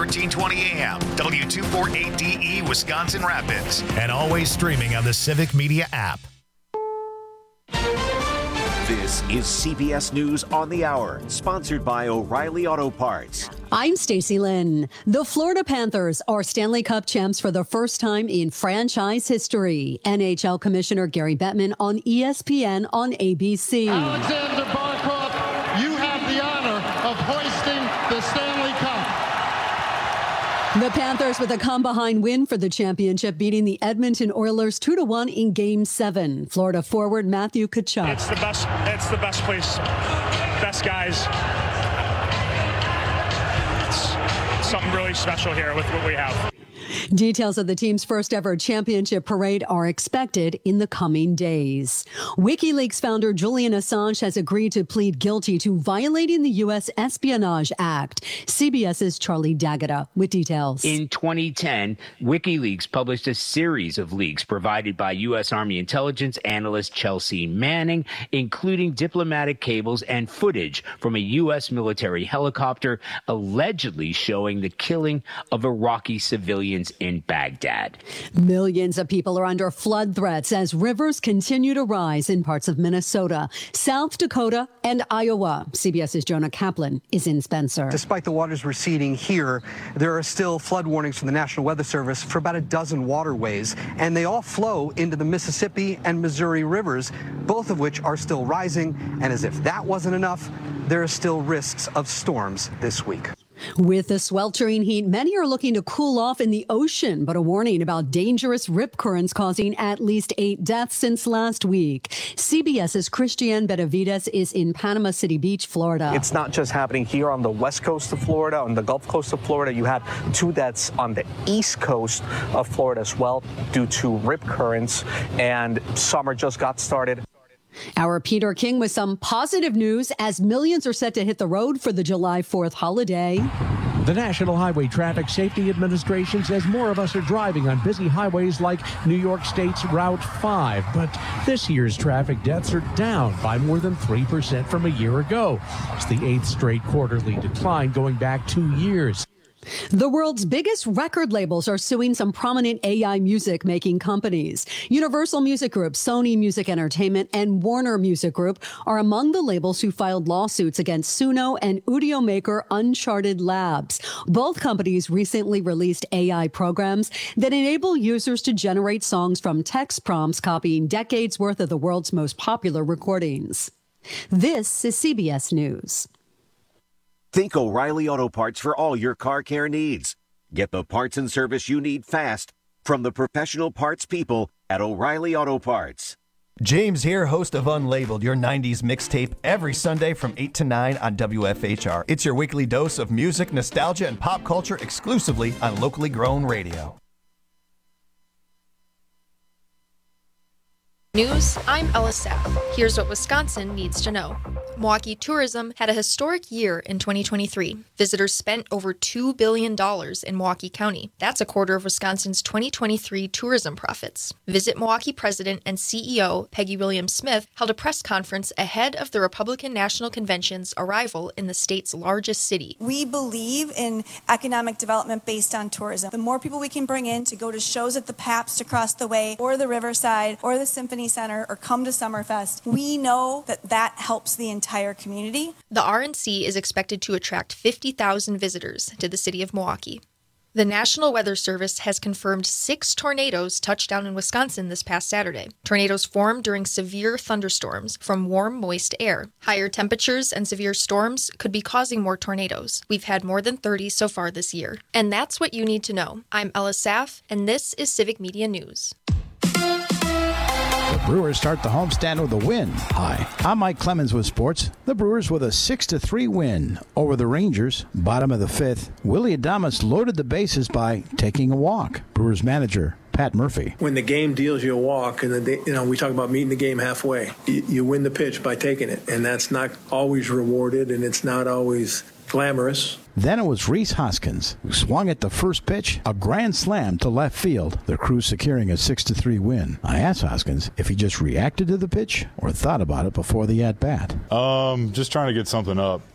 1320 AM, W248DE, Wisconsin Rapids, and always streaming on the Civic Media app. This is CBS News on the Hour, sponsored by O'Reilly Auto Parts. I'm Stacey Lynn. The Florida Panthers are Stanley Cup champs for the first time in franchise history. NHL Commissioner Gary Bettman on ESPN on ABC. Alexander Barkov, you have the honor of hoisting the Stanley Cup. The Panthers with a come-behind win for the championship, beating the Edmonton Oilers 2-1 in Game 7. Florida forward Matthew Tkachuk. It's the best place, best guys. It's something really special here with what we have. Details of the team's first ever championship parade are expected in the coming days. WikiLeaks founder Julian Assange has agreed to plead guilty to violating the U.S. Espionage Act. CBS's Charlie D'Agata with details. In 2010, WikiLeaks published a series of leaks provided by U.S. Army intelligence analyst Chelsea Manning, including diplomatic cables and footage from a U.S. military helicopter allegedly showing the killing of Iraqi civilians in Baghdad. Millions of people are under flood threats as rivers continue to rise in parts of Minnesota, South Dakota, and Iowa. CBS's Jonah Kaplan is in Spencer. Despite the waters receding here, there are still flood warnings from the National Weather Service for about a dozen waterways, and they all flow into the Mississippi and Missouri rivers, both of which are still rising. And as if that wasn't enough, there are still risks of storms this week. With the sweltering heat, many are looking to cool off in the ocean, but a warning about dangerous rip currents causing at least 8 deaths since last week. CBS's Christiane Benavides is in Panama City Beach, Florida. It's not just happening here on the west coast of Florida, on the Gulf Coast of Florida. You had 2 deaths on the east coast of Florida as well due to rip currents, and summer just got started. Our Peter King with some positive news as millions are set to hit the road for the July 4th holiday. The National Highway Traffic Safety Administration says more of us are driving on busy highways like New York State's Route 5. But this year's traffic deaths are down by more than 3% from a year ago. It's the 8th straight quarterly decline going back 2 years. The world's biggest record labels are suing some prominent AI music making companies. Universal Music Group, Sony Music Entertainment, and Warner Music Group are among the labels who filed lawsuits against Suno and audio maker Uncharted Labs. Both companies recently released AI programs that enable users to generate songs from text prompts, copying decades worth of the world's most popular recordings. This is CBS News. Think O'Reilly Auto Parts for all your car care needs. Get the parts and service you need fast from the professional parts people at O'Reilly Auto Parts. James here, host of Unlabeled, your 90s mixtape, every Sunday from 8 to 9 on WFHR. It's your weekly dose of music, nostalgia, and pop culture exclusively on locally grown radio. News, I'm Ella Sapp. Here's what Wisconsin needs to know. Milwaukee tourism had a historic year in 2023. Visitors spent over $2 billion in Milwaukee County. That's a quarter of Wisconsin's 2023 tourism profits. Visit Milwaukee President and CEO Peggy Williams-Smith held a press conference ahead of the Republican National Convention's arrival in the state's largest city. We believe in economic development based on tourism. The more people we can bring in to go to shows at the Pabst across the way, or the Riverside, or the Symphony Center, or come to Summerfest, we know that that helps the entire community. The RNC is expected to attract 50,000 visitors to the city of Milwaukee. The National Weather Service has confirmed 6 tornadoes touched down in Wisconsin this past Saturday. Tornadoes formed during severe thunderstorms from warm, moist air. Higher temperatures and severe storms could be causing more tornadoes. We've had more than 30 so far this year. And that's what you need to know. I'm Ella Saff, and this is Civic Media News. The Brewers start the homestand with a win. Hi, I'm Mike Clemens with sports. The Brewers with a 6-3 win over the Rangers. Bottom of the 5th, Willie Adames loaded the bases by taking a walk. Brewers manager Pat Murphy. When the game deals you a walk, and we talk about meeting the game halfway, you win the pitch by taking it, and that's not always rewarded, and it's not always glamorous. Then it was Rhys Hoskins, who swung at the first pitch, a grand slam to left field, the Crew securing a 6-3 win. I asked Hoskins if he just reacted to the pitch or thought about it before the at-bat. Just trying to get something up.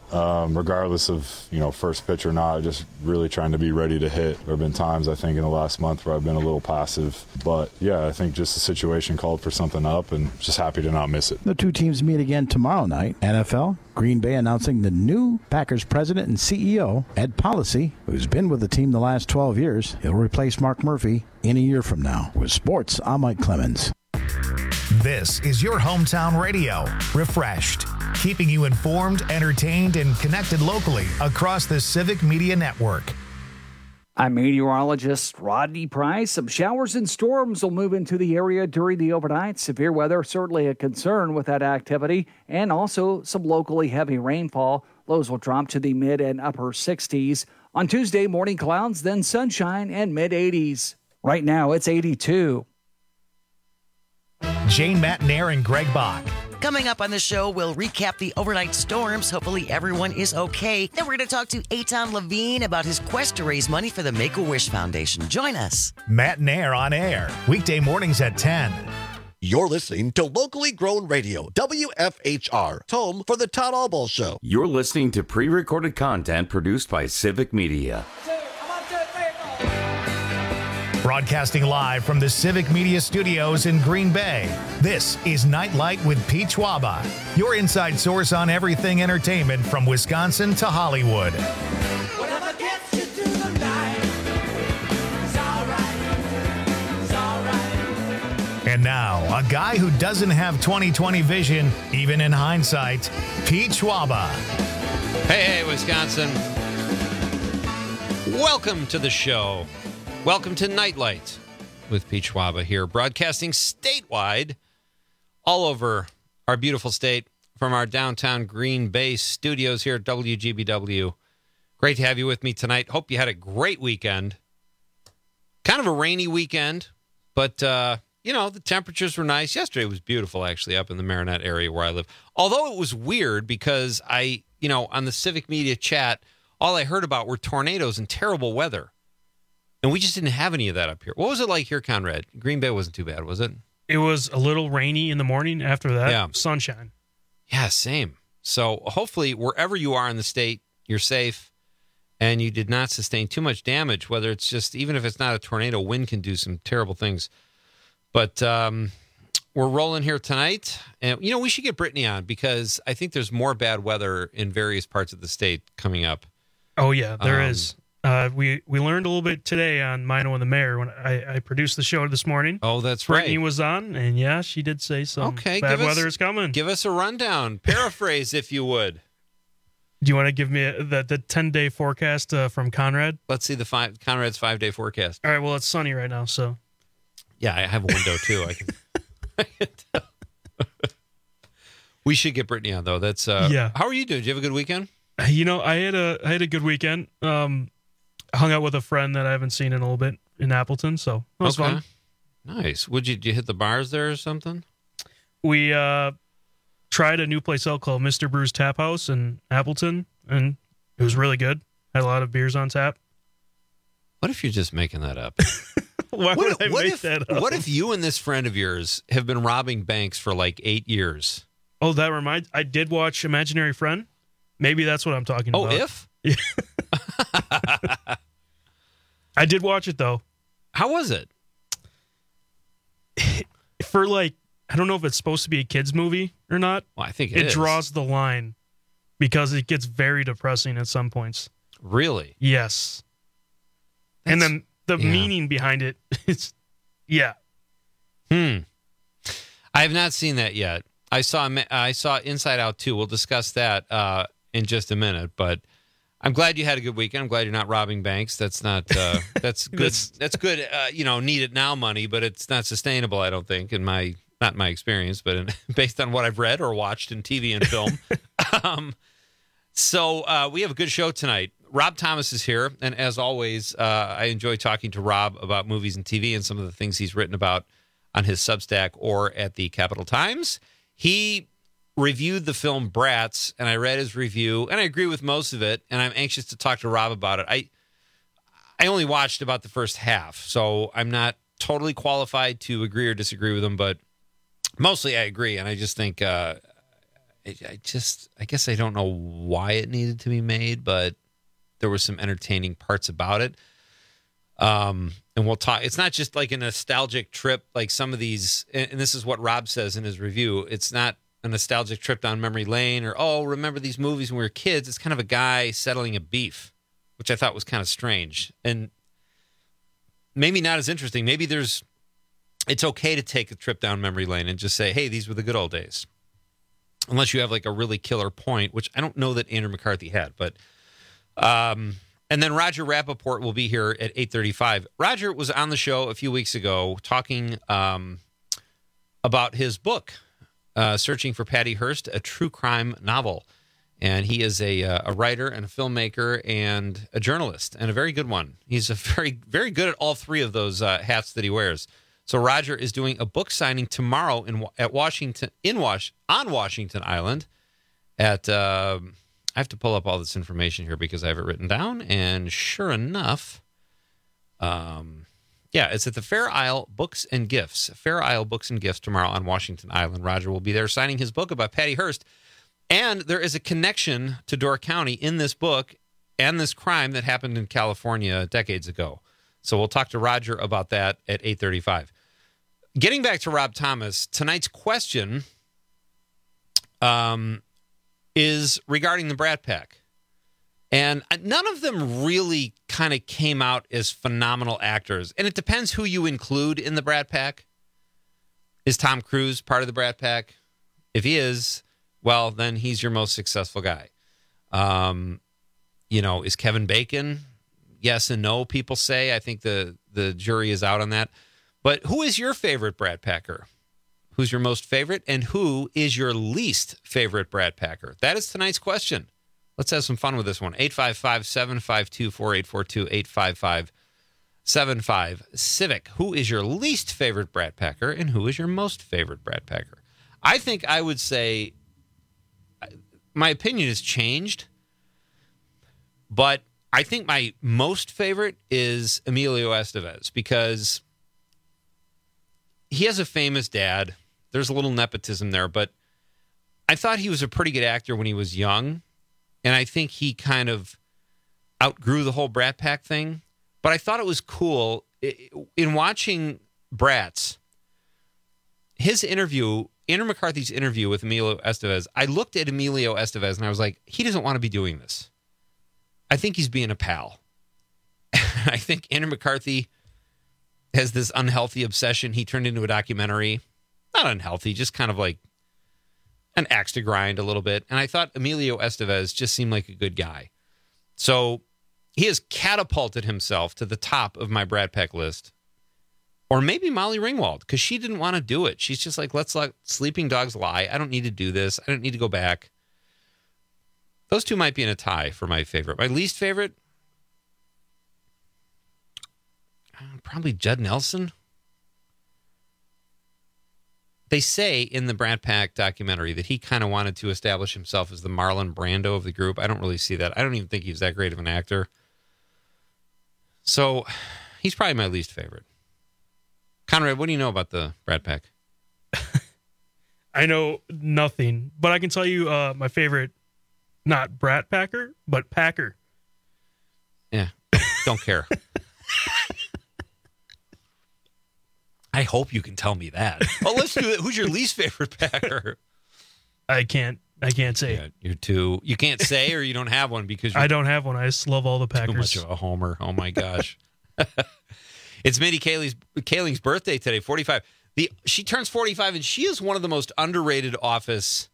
regardless of, first pitch or not, just really trying to be ready to hit. There have been times, I think, in the last month where I've been a little passive. But, yeah, I think just the situation called for something up, and just happy to not miss it. The two teams meet again tomorrow night. NFL, Green Bay announcing the new Packers president and CEO, Ed Policy, who's been with the team the last 12 years. He'll replace Mark Murphy in a year from now. With sports, I'm Mike Clemens. This is your hometown radio, Refreshed, keeping you informed, entertained, and connected locally across the Civic Media Network. I'm meteorologist Rodney Price. Some showers and storms will move into the area during the overnight. Severe weather, certainly a concern with that activity, and also some locally heavy rainfall. Lows will drop to the mid and upper 60s. On Tuesday, morning clouds, then sunshine and mid-80s. Right now, it's 82. Jane Matnair and Greg Bach. Coming up on the show, we'll recap the overnight storms. Hopefully everyone is okay. Then we're going to talk to Eitan Levine about his quest to raise money for the Make-A-Wish Foundation. Join us. Matnair on air, weekday mornings at 10. You're listening to locally grown radio, WFHR, home for the Todd Albaugh Show. You're listening to pre-recorded content produced by Civic Media. Broadcasting live from the Civic Media Studios in Green Bay, this is Nightlight with Pete Schwaba, your inside source on everything entertainment from Wisconsin to Hollywood. Whatever gets you through the night, it's all right. And now, a guy who doesn't have 20/20 vision, even in hindsight, Pete Schwaba. Hey, Wisconsin. Welcome to the show. Welcome to Nightlight with Pete Schwaba here, broadcasting statewide all over our beautiful state from our downtown Green Bay studios here at WGBW. Great to have you with me tonight. Hope you had a great weekend. Kind of a rainy weekend, but, the temperatures were nice. Yesterday was beautiful, actually, up in the Marinette area where I live. Although it was weird because on the Civic Media chat, all I heard about were tornadoes and terrible weather. And we just didn't have any of that up here. What was it like here, Conrad? Green Bay wasn't too bad, was it? It was a little rainy in the morning. After that, sunshine. Yeah, same. So hopefully wherever you are in the state, you're safe and you did not sustain too much damage, whether it's just, even if it's not a tornado, wind can do some terrible things. But we're rolling here tonight. And, we should get Brittany on because I think there's more bad weather in various parts of the state coming up. Oh, yeah, there is. We learned a little bit today on Mino and the Mayor when I produced the show this morning. Oh, that's right. Brittany was on, and yeah, she did say some bad weather is coming. Give us a rundown. Paraphrase, if you would. Do you want to give me the 10-day forecast from Conrad? Let's see Conrad's 5-day forecast. All right, well, it's sunny right now, so. Yeah, I have a window, too. I can tell. We should get Brittany on, though. That's yeah. How are you doing? Did you have a good weekend? I had a good weekend. Hung out with a friend that I haven't seen in a little bit in Appleton, so it was fun. Nice. Did you hit the bars there or something? We tried a new place out called Mr. Brew's Tap House in Appleton, and it was really good. Had a lot of beers on tap. What if you're just making that up? Why would I make that up? What if you and this friend of yours have been robbing banks for like 8 years? Oh, that reminds. I did watch Imaginary Friend. Maybe that's what I'm talking about. Oh, if? Yeah. I did watch it, though. How was it? For I don't know if it's supposed to be a kid's movie or not. Well, I think it draws the line because it gets very depressing at some points. Really? Yes. And then the meaning behind it is, yeah. I have not seen that yet. I saw Inside Out 2. We'll discuss that in just a minute, but I'm glad you had a good weekend. I'm glad you're not robbing banks. That's not that's good. That's good. Need it now money, but it's not sustainable. I don't think not in my experience, but based on what I've read or watched in TV and film. So we have a good show tonight. Rob Thomas is here, and as always, I enjoy talking to Rob about movies and TV and some of the things he's written about on his Substack or at the Capital Times. He reviewed the film Bratz, and I read his review, and I agree with most of it, and I'm anxious to talk to Rob about it. I only watched about the first half, so I'm not totally qualified to agree or disagree with him, but mostly I agree, and I just think, I guess I don't know why it needed to be made, but there were some entertaining parts about it. And we'll talk. It's not just like a nostalgic trip like some of these, and this is what Rob says in his review. It's not a nostalgic trip down memory lane or, oh, remember these movies when we were kids. It's kind of a guy settling a beef, which I thought was kind of strange and maybe not as interesting. Maybe it's okay to take a trip down memory lane and just say, hey, these were the good old days. Unless you have like a really killer point, which I don't know that Andrew McCarthy had, but, and then Roger Rappaport will be here at 8:35. Roger was on the show a few weeks ago talking about his book, Searching for Patty Hearst, a true crime novel. And he is a writer and a filmmaker and a journalist, and a very good one. He's a very, very good at all three of those hats that he wears. So Roger is doing a book signing tomorrow on Washington Island at I have to pull up all this information here because I have it written down, and sure enough, it's at the Fair Isle Books and Gifts. Fair Isle Books and Gifts tomorrow on Washington Island. Roger will be there signing his book about Patty Hearst, and there is a connection to Door County in this book and this crime that happened in California decades ago. So we'll talk to Roger about that at 8:35. Getting back to Rob Thomas, tonight's question is regarding the Brat Pack. And none of them really kind of came out as phenomenal actors. And it depends who you include in the Brat Pack. Is Tom Cruise part of the Brat Pack? If he is, well, then he's your most successful guy. Is Kevin Bacon? Yes and no, people say. I think the jury is out on that. But who is your favorite Brat Packer? Who's your most favorite? And who is your least favorite Brat Packer? That is tonight's question. Let's have some fun with this one. 855-752-4842, 855-75-CIVIC. Who is your least favorite Brat Packer? And who is your most favorite Brat Packer? I think I would say my opinion has changed, but I think my most favorite is Emilio Estevez because he has a famous dad. There's a little nepotism there, but I thought he was a pretty good actor when he was young, and I think he kind of outgrew the whole Brat Pack thing. But I thought it was cool in watching Bratz, his interview, Andrew McCarthy's interview with Emilio Estevez. I looked at Emilio Estevez and I was like, he doesn't want to be doing this. I think he's being a pal. I think Andrew McCarthy has this unhealthy obsession he turned into a documentary. Not unhealthy, just kind of like an axe to grind a little bit. And I thought Emilio Estevez just seemed like a good guy. So he has catapulted himself to the top of my Brat Pack list. Or maybe Molly Ringwald, because she didn't want to do it. She's just like, let's let sleeping dogs lie. I don't need to do this. I don't need to go back. Those two might be in a tie for my favorite. My least favorite? Probably Judd Nelson. They say in the Brat Pack documentary that he kind of wanted to establish himself as the Marlon Brando of the group. I don't really see that. I don't even think he's that great of an actor. So he's probably my least favorite. Conrad, what do you know about the Brat Pack? I know nothing, but I can tell you my favorite, not Brat Packer, but Packer. Yeah, don't care. I hope you can tell me that. Oh, let's do it. Who's your least favorite Packer? I can't say. Yeah, you can't say, or you don't have one because I don't have one. I just love all the Packers. Too much of a homer. Oh my gosh. It's Mindy Kaling's birthday today, 45. She turns 45, and she is one of the most underrated Office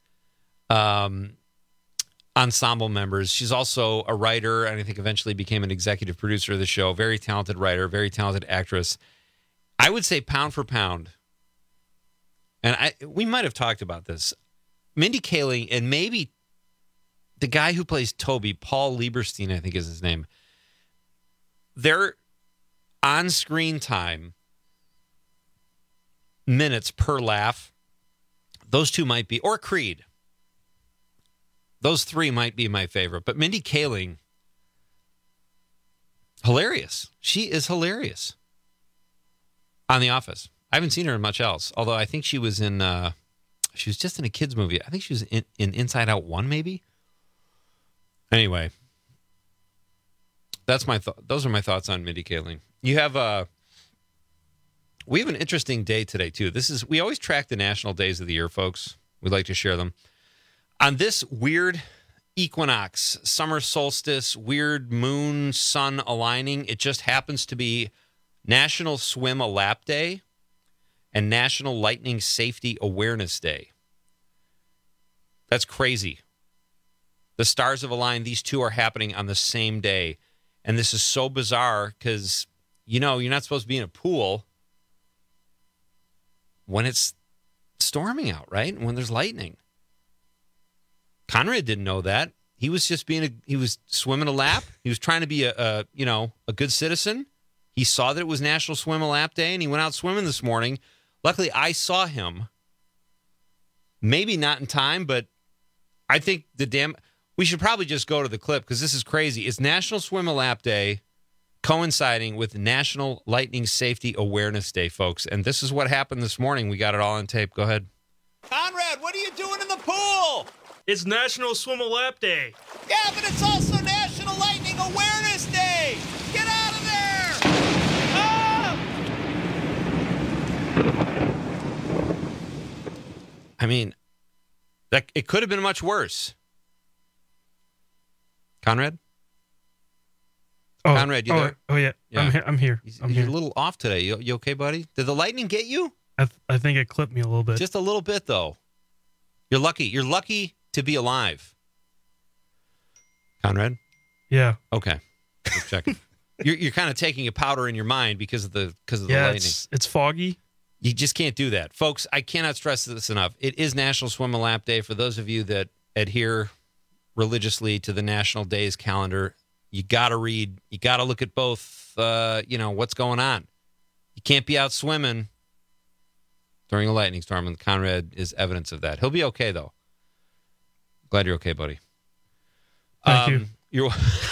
ensemble members. She's also a writer, and I think eventually became an executive producer of the show. Very talented writer, very talented actress. I would say pound for pound, and we might have talked about this, Mindy Kaling and maybe the guy who plays Toby, Paul Lieberstein, I think is his name, their on-screen time, minutes per laugh, those two might be, or Creed. Those three might be my favorite. But Mindy Kaling, hilarious. She is hilarious on The Office. I haven't seen her in much else, although I think she was in She was just in a kids movie. I think she was in Inside Out 1, maybe. Anyway, those are my thoughts on Mindy Kaling. We have an interesting day today too. We always track the national days of the year, folks. We'd like to share them. On this weird equinox, summer solstice, weird moon sun aligning, it just happens to be National Swim a Lap Day and National Lightning Safety Awareness Day. That's crazy. The stars have aligned. These two are happening on the same day. And this is so bizarre because, you're not supposed to be in a pool when it's storming out, right? When there's lightning. Conrad didn't know that. He was just he was swimming a lap. He was trying to be a good citizen. He saw that it was National Swim a Lap Day and he went out swimming this morning. Luckily, I saw him. Maybe not in time, but I think we should probably just go to the clip because this is crazy. It's National Swim a Lap Day coinciding with National Lightning Safety Awareness Day, folks. And this is what happened this morning. We got it all on tape. Go ahead. Conrad, what are you doing in the pool? It's National Swim a Lap Day. Yeah, but it's also National Lightning Awareness Day. Get out of there! Ah! I mean, it could have been much worse. Conrad? Conrad, you there? Oh, yeah. I'm here. You're a little off today. You okay, buddy? Did the lightning get you? I think it clipped me a little bit. Just a little bit, though. You're lucky. You're lucky to be alive. Conrad? Yeah. Okay. Just checking. You're kind of taking a powder in your mind because of the lightning. It's foggy. You just can't do that. Folks, I cannot stress this enough. It is National Swim a Lap Day. For those of you that adhere religiously to the national days calendar, you got to read. You got to look at both, what's going on. You can't be out swimming during a lightning storm, and Conrad is evidence of that. He'll be okay, though. Glad you're okay, buddy. Thank you.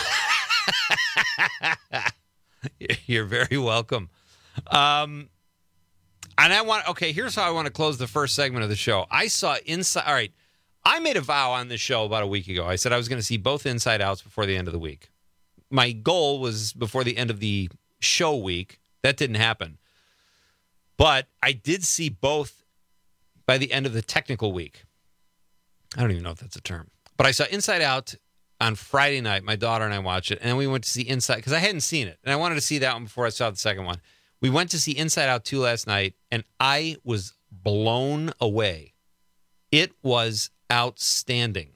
You're very welcome. And here's how I want to close the first segment of the show. I saw Inside. All right. I made a vow on this show about a week ago. I said I was going to see both Inside Outs before the end of the week. My goal was before the end of the show week. That didn't happen. But I did see both by the end of the technical week. I don't even know if that's a term. But I saw Inside Out on Friday night. My daughter and I watched it. And then we went to see Inside, because I hadn't seen it. And I wanted to see that one before I saw the second one. We went to see Inside Out 2 last night, and I was blown away. It was outstanding.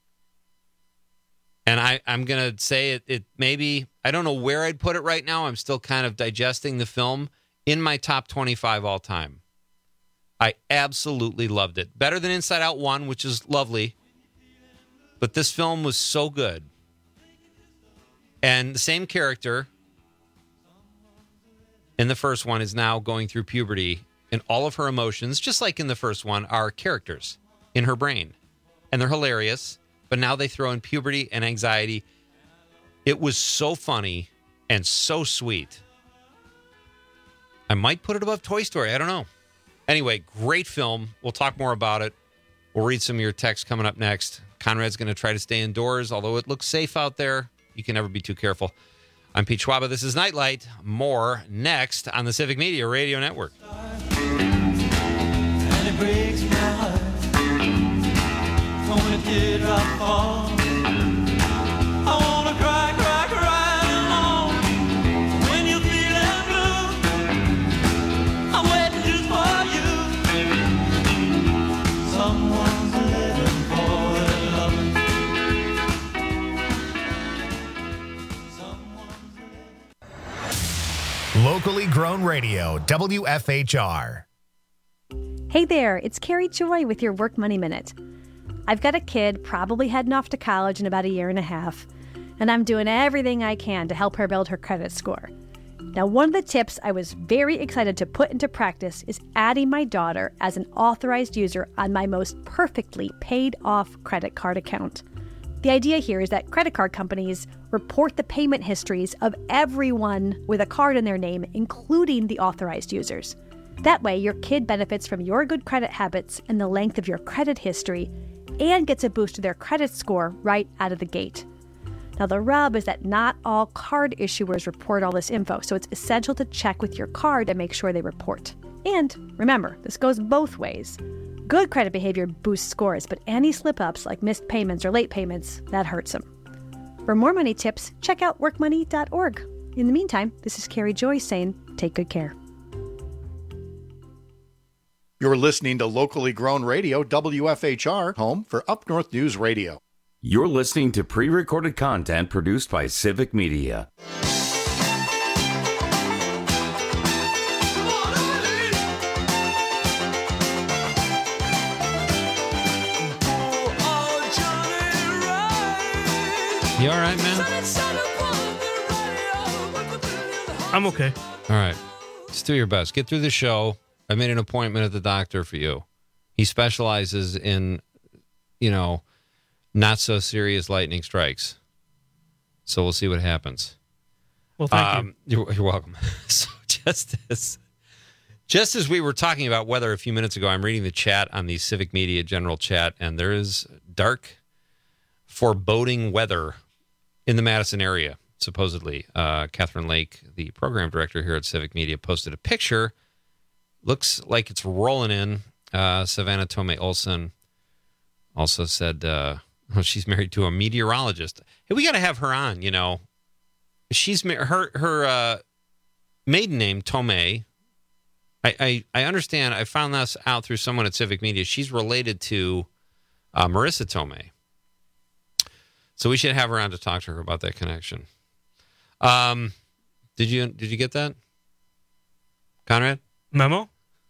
And I'm going to say it maybe, I don't know where I'd put it right now. I'm still kind of digesting the film. In my top 25 all time. I absolutely loved it. Better than Inside Out 1, which is lovely. But this film was so good. And the same character in the first one is now going through puberty, and all of her emotions, just like in the first one, are characters in her brain. And they're hilarious, but now they throw in puberty and anxiety. It was so funny and so sweet. I might put it above Toy Story. I don't know. Anyway, great film. We'll talk more about it. We'll read some of your texts coming up next. Conrad's going to try to stay indoors, although it looks safe out there. You can never be too careful. I'm Pete Schwaba. This is Nightlight. More next on the Civic Media Radio Network. And it breaks my heart when a teardrop falls. I wanna cry, cry, cry alone. When you're feeling blue, I'm waiting just for you. Someone's living for love. Locally grown radio, WFHR. Hey there, it's Carrie Joy with your Work Money Minute. I've got a kid probably heading off to college in about a year and a half, and I'm doing everything I can to help her build her credit score. Now, one of the tips I was very excited to put into practice is adding my daughter as an authorized user on my most perfectly paid-off credit card account. The idea here is that credit card companies report the payment histories of everyone with a card in their name, including the authorized users. That way, your kid benefits from your good credit habits and the length of your credit history and gets a boost to their credit score right out of the gate. Now, the rub is that not all card issuers report all this info, so it's essential to check with your card and make sure they report. And remember, this goes both ways. Good credit behavior boosts scores, but any slip-ups like missed payments or late payments, that hurts them. For more money tips, check out workmoney.org. In the meantime, this is Carrie Joy saying, take good care. You're listening to locally grown radio, WFHR, home for Up North News Radio. You're listening to pre-recorded content produced by Civic Media. You all right, man? I'm okay. All right. Just do your best. Get through the show. I made an appointment at the doctor for you. He specializes in, not so serious lightning strikes. So we'll see what happens. Well, thank you. You're welcome. So just as we were talking about weather a few minutes ago, I'm reading the chat on the Civic Media general chat, and there is dark, foreboding weather in the Madison area, supposedly. Catherine Lake, the program director here at Civic Media, posted a picture. Looks like it's rolling in. Savannah Tomei Olson also said she's married to a meteorologist. Hey, we got to have her on. She's her maiden name Tomei. I understand. I found this out through someone at Civic Media. She's related to Marissa Tomei. So we should have her on to talk to her about that connection. Did you get that, Conrad? Memo?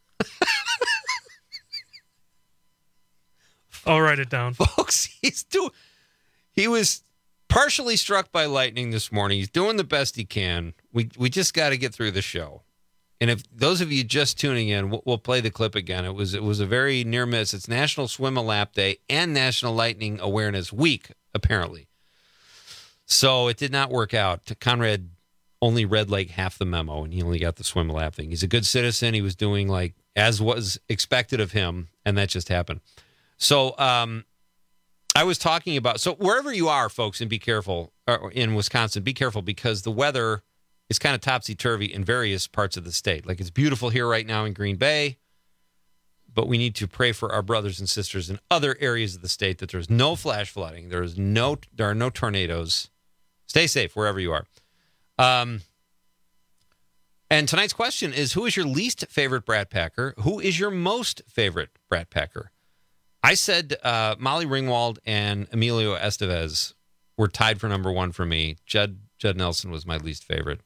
I'll write it down. Folks, he was partially struck by lightning this morning. He's doing the best he can. We just got to get through the show. And if those of you just tuning in, we'll play the clip again. It was a very near miss. It's National Swim a Lap Day and National Lightning Awareness Week, apparently. So it did not work out. Conrad only read like half the memo, and he only got the swim a lap thing. He's a good citizen. He was doing like as was expected of him, and that just happened. So I was talking about, so wherever you are, folks, and be careful, in Wisconsin, be careful because the weather is kind of topsy-turvy in various parts of the state. Like it's beautiful here right now in Green Bay, but we need to pray for our brothers and sisters in other areas of the state that there's no flash flooding, there are no tornadoes. Stay safe wherever you are. And tonight's question is, who is your least favorite Brat Packer? Who is your most favorite Brat Packer? I said Molly Ringwald and Emilio Estevez were tied for number one for me. Judd Nelson was my least favorite.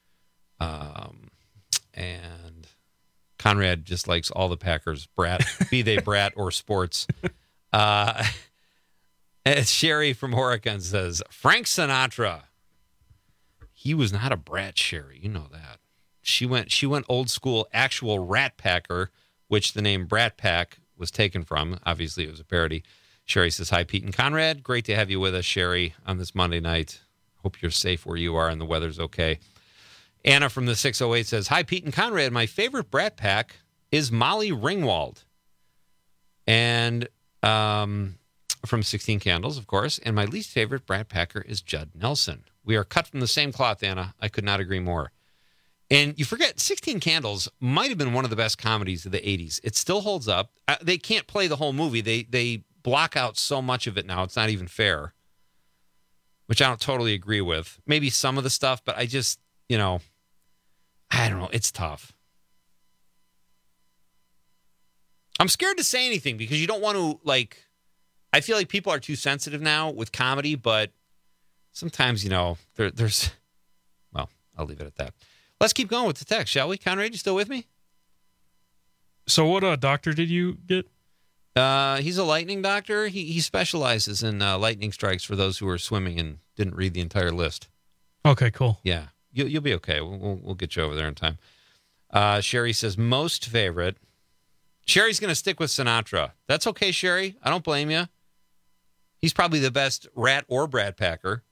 And Conrad just likes all the Packers, Brat, be they Brat or sports. And Sherry from Oregon says, Frank Sinatra. He was not a brat, Sherry. You know that. She went old school, actual Rat Packer, which the name Brat Pack was taken from. Obviously, it was a parody. Sherry says, hi, Pete and Conrad. Great to have you with us, Sherry, on this Monday night. Hope you're safe where you are and the weather's okay. Anna from the 608 says, hi, Pete and Conrad. My favorite Brat Pack is Molly Ringwald. And from 16 Candles, of course. And my least favorite Brat Packer is Judd Nelson. We are cut from the same cloth, Anna. I could not agree more. And you forget, 16 Candles might have been one of the best comedies of the 80s. It still holds up. They can't play the whole movie. They block out so much of it now. It's not even fair, which I don't totally agree with. Maybe some of the stuff, but I just, I don't know. It's tough. I'm scared to say anything because you don't want to, I feel like people are too sensitive now with comedy, but sometimes, there's, well, I'll leave it at that. Let's keep going with the text, shall we? Conrad, you still with me? So what doctor did you get? He's a lightning doctor. He specializes in lightning strikes for those who are swimming and didn't read the entire list. Okay, cool. Yeah, you'll be okay. We'll get you over there in time. Sherry says, most favorite. Sherry's going to stick with Sinatra. That's okay, Sherry. I don't blame you. He's probably the best Rat or Brat Packer.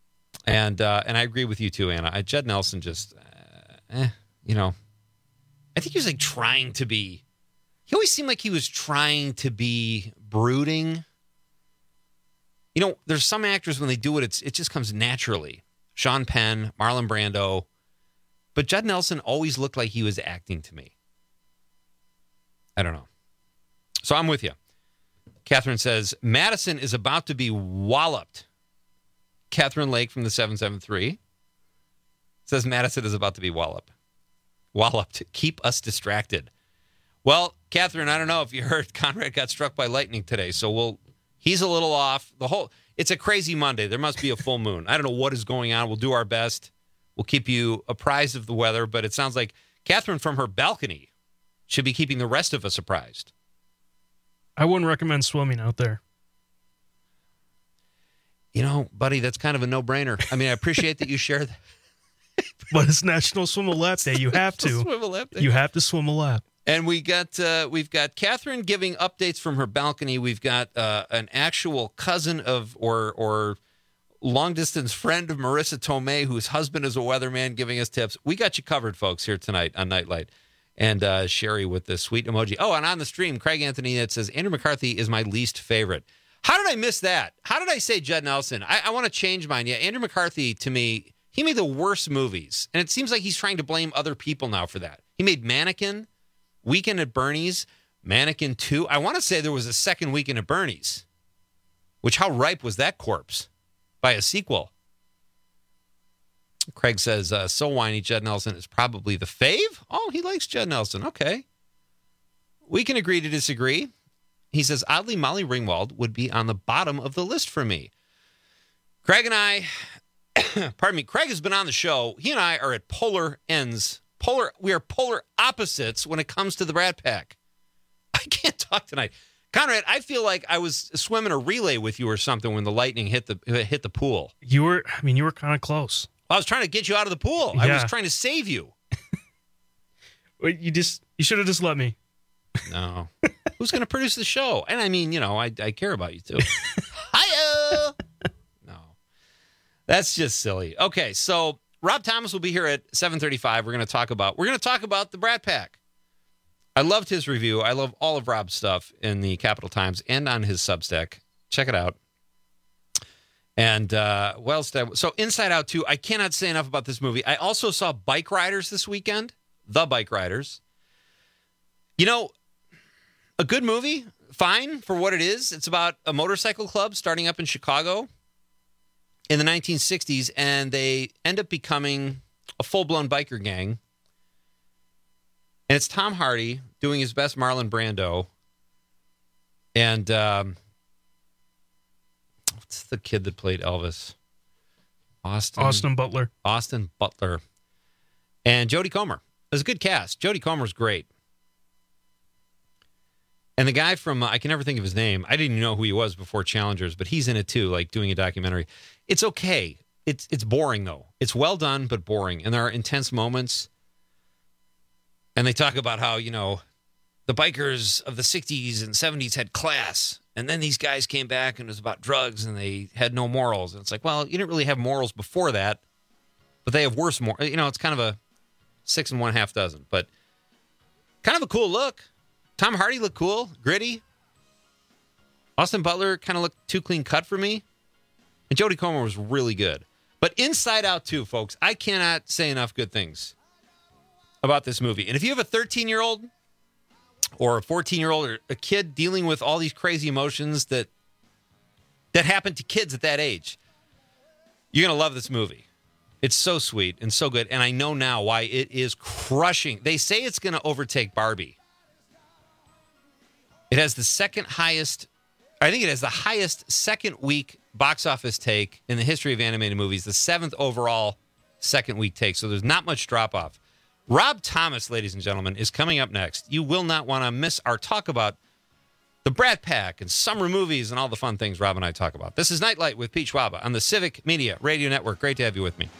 And I agree with you too, Anna. Judd Nelson just, I think he was like trying to be. He always seemed like he was trying to be brooding. You know, there's some actors when they do it, it just comes naturally. Sean Penn, Marlon Brando. But Judd Nelson always looked like he was acting to me. I don't know. So I'm with you. Catherine says, Madison is about to be walloped. Catherine Lake from the 773 says Madison is about to be walloped. Keep us distracted. Well, Catherine, I don't know if you heard Conrad got struck by lightning today, so he's a little off. It's a crazy Monday. There must be a full moon. I don't know what is going on. We'll do our best. We'll keep you apprised of the weather, but it sounds like Catherine from her balcony should be keeping the rest of us apprised. I wouldn't recommend swimming out there. You know, buddy, that's kind of a no-brainer. I mean, I appreciate that you share that. But it's National Swim a Lap Day. You have to. Swim a lap day. You have to swim a lap. And we've got Catherine giving updates from her balcony. We've got an actual cousin of or long-distance friend of Marissa Tomei, whose husband is a weatherman, giving us tips. We got you covered, folks, here tonight on Nightlight. And Sherry with the sweet emoji. Oh, and on the stream, Craig Anthony that says, Andrew McCarthy is my least favorite. How did I miss that? How did I say Judd Nelson? I want to change mine. Yeah, Andrew McCarthy, to me, he made the worst movies. And it seems like he's trying to blame other people now for that. He made Mannequin, Weekend at Bernie's, Mannequin 2. I want to say there was a second Weekend at Bernie's. Which, how ripe was that corpse by a sequel? Craig says, so whiny, Judd Nelson is probably the fave? Oh, he likes Judd Nelson. Okay. We can agree to disagree. He says, oddly, Molly Ringwald would be on the bottom of the list for me. Craig and I, pardon me, Craig has been on the show. He and I are at polar ends. We are polar opposites when it comes to the Brat Pack. I can't talk tonight. Conrad, I feel like I was swimming a relay with you or something when the lightning hit the pool. You were kind of close. I was trying to get you out of the pool. Yeah. I was trying to save you. You should have just let me. No. Who's going to produce the show? And I mean, you know, I care about you too. Hi-oh! No. That's just silly. Okay, so Rob Thomas will be here at 7:35. We're going to talk about the Brat Pack. I loved his review. I love all of Rob's stuff in the Capital Times and on his Substack. Check it out. And, so Inside Out 2, I cannot say enough about this movie. I also saw Bike Riders this weekend. The Bike Riders. You know, a good movie, fine for what it is. It's about a motorcycle club starting up in Chicago in the 1960s, and they end up becoming a full-blown biker gang. And it's Tom Hardy doing his best Marlon Brando. And what's the kid that played Elvis? Austin Butler. Austin Butler. And Jodie Comer. It was a good cast. Jodie Comer's great. And the guy from, I can never think of his name. I didn't even know who he was before Challengers, but he's in it too, like doing a documentary. It's okay. It's boring, though. It's well done, but boring. And there are intense moments. And they talk about how, you know, the bikers of the 60s and 70s had class. And then these guys came back and it was about drugs and they had no morals. And it's like, well, you didn't really have morals before that, but they have worse morals. You know, it's kind of a 6 1/2 dozen, but kind of a cool look. Tom Hardy looked cool, gritty. Austin Butler kind of looked too clean cut for me. And Jodie Comer was really good. But Inside Out 2, folks, I cannot say enough good things about this movie. And if you have a 13-year-old or a 14-year-old or a kid dealing with all these crazy emotions that happen to kids at that age, you're going to love this movie. It's so sweet and so good. And I know now why it is crushing. They say it's going to overtake Barbie. It has the second highest, I think it has the highest second week box office take in the history of animated movies, the 7th overall second week take. So there's not much drop off. Rob Thomas, ladies and gentlemen, is coming up next. You will not want to miss our talk about the Brat Pack and summer movies and all the fun things Rob and I talk about. This is Nightlight with Pete Schwaba on the Civic Media Radio Network. Great to have you with me.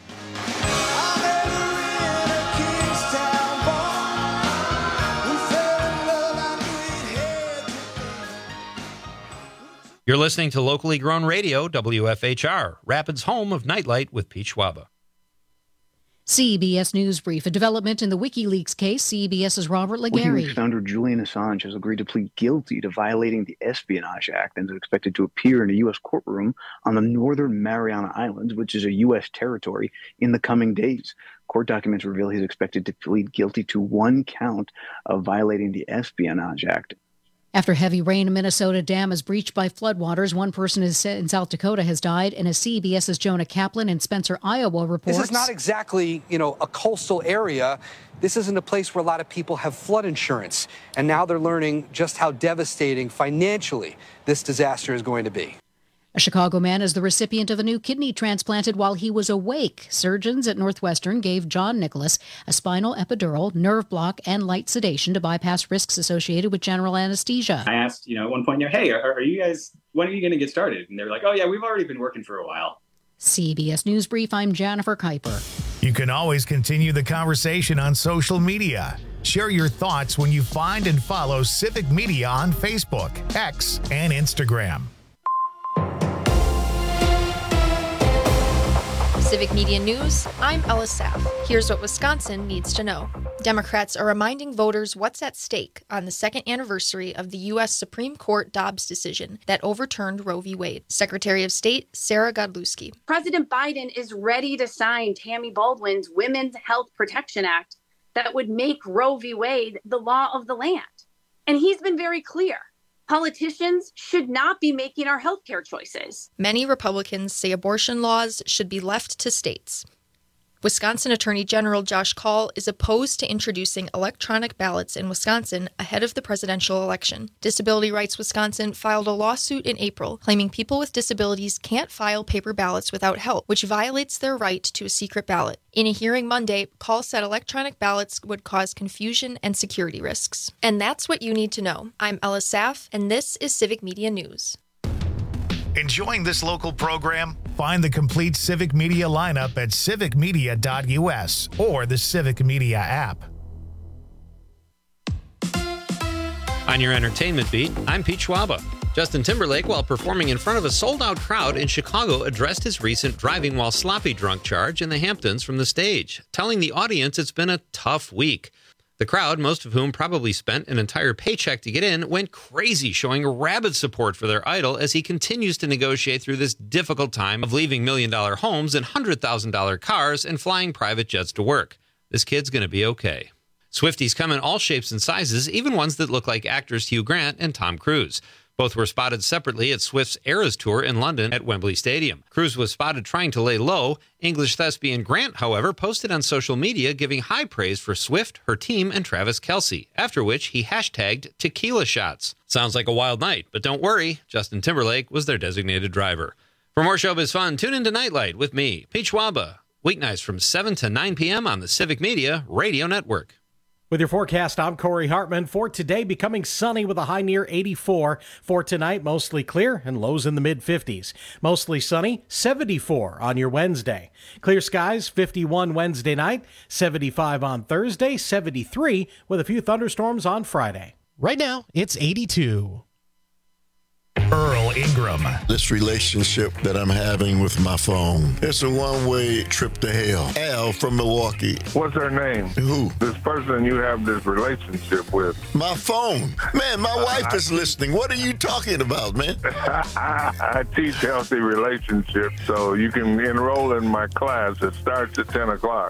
You're listening to locally grown radio, WFHR, Rapids' home of Nightlight with Pete Schwaba. CBS News Brief. A development in the WikiLeaks case. CBS's Robert Legary. WikiLeaks founder Julian Assange has agreed to plead guilty to violating the Espionage Act and is expected to appear in a U.S. courtroom on the Northern Mariana Islands, which is a U.S. territory, in the coming days. Court documents reveal he's expected to plead guilty to one count of violating the Espionage Act. After heavy rain, a Minnesota dam is breached by floodwaters. One person in South Dakota has died, and as CBS's Jonah Kaplan in Spencer, Iowa reports. This is not exactly, a coastal area. This isn't a place where a lot of people have flood insurance. And now they're learning just how devastating financially this disaster is going to be. A Chicago man is the recipient of a new kidney transplanted while he was awake. Surgeons at Northwestern gave John Nicholas a spinal epidural, nerve block, and light sedation to bypass risks associated with general anesthesia. I asked, at one point, hey, are you guys, when are you going to get started? And they were like, oh, yeah, we've already been working for a while. CBS News Brief, I'm Jennifer Kuiper. You can always continue the conversation on social media. Share your thoughts when you find and follow Civic Media on Facebook, X, and Instagram. Civic Media News, I'm Ella Saff. Here's what Wisconsin needs to know. Democrats are reminding voters what's at stake on the second anniversary of the U.S. Supreme Court Dobbs decision that overturned Roe v. Wade. Secretary of State Sarah Godlewski. President Biden is ready to sign Tammy Baldwin's Women's Health Protection Act that would make Roe v. Wade the law of the land. And he's been very clear. Politicians should not be making our healthcare choices. Many Republicans say abortion laws should be left to states. Wisconsin Attorney General Josh Kaul is opposed to introducing electronic ballots in Wisconsin ahead of the presidential election. Disability Rights Wisconsin filed a lawsuit in April claiming people with disabilities can't file paper ballots without help, which violates their right to a secret ballot. In a hearing Monday, Kaul said electronic ballots would cause confusion and security risks. And that's what you need to know. I'm Ella Saff, and this is Civic Media News. Enjoying this local program? Find the complete Civic Media lineup at civicmedia.us or the Civic Media app. On your entertainment beat, I'm Pete Schwaba. Justin Timberlake, while performing in front of a sold-out crowd in Chicago, addressed his recent driving while sloppy drunk charge in the Hamptons from the stage, telling the audience it's been a tough week. The crowd, most of whom probably spent an entire paycheck to get in, went crazy, showing rabid support for their idol as he continues to negotiate through this difficult time of leaving million-dollar homes and $100,000 cars and flying private jets to work. This kid's going to be okay. Swifties come in all shapes and sizes, even ones that look like actors Hugh Grant and Tom Cruise. Both were spotted separately at Swift's Eras Tour in London at Wembley Stadium. Cruise was spotted trying to lay low. English thespian Grant, however, posted on social media giving high praise for Swift, her team, and Travis Kelce, after which he hashtagged tequila shots. Sounds like a wild night, but don't worry, Justin Timberlake was their designated driver. For more showbiz fun, tune into Nightlight with me, Pete Schwaba, weeknights from 7 to 9 p.m. on the Civic Media Radio Network. With your forecast, I'm Corey Hartman. For today, becoming sunny with a high near 84. For tonight, mostly clear and lows in the mid-50s. Mostly sunny, 74 on your Wednesday. Clear skies, 51 Wednesday night, 75 on Thursday, 73 with a few thunderstorms on Friday. Right now, it's 82. Earl Ingram. This relationship that I'm having with my phone, it's a one-way trip to hell. Al from Milwaukee. What's her name? Who? This person you have this relationship with. My phone. Man, my wife is listening. What are you talking about, man? I teach healthy relationships, so you can enroll in my class. It starts at 10 o'clock.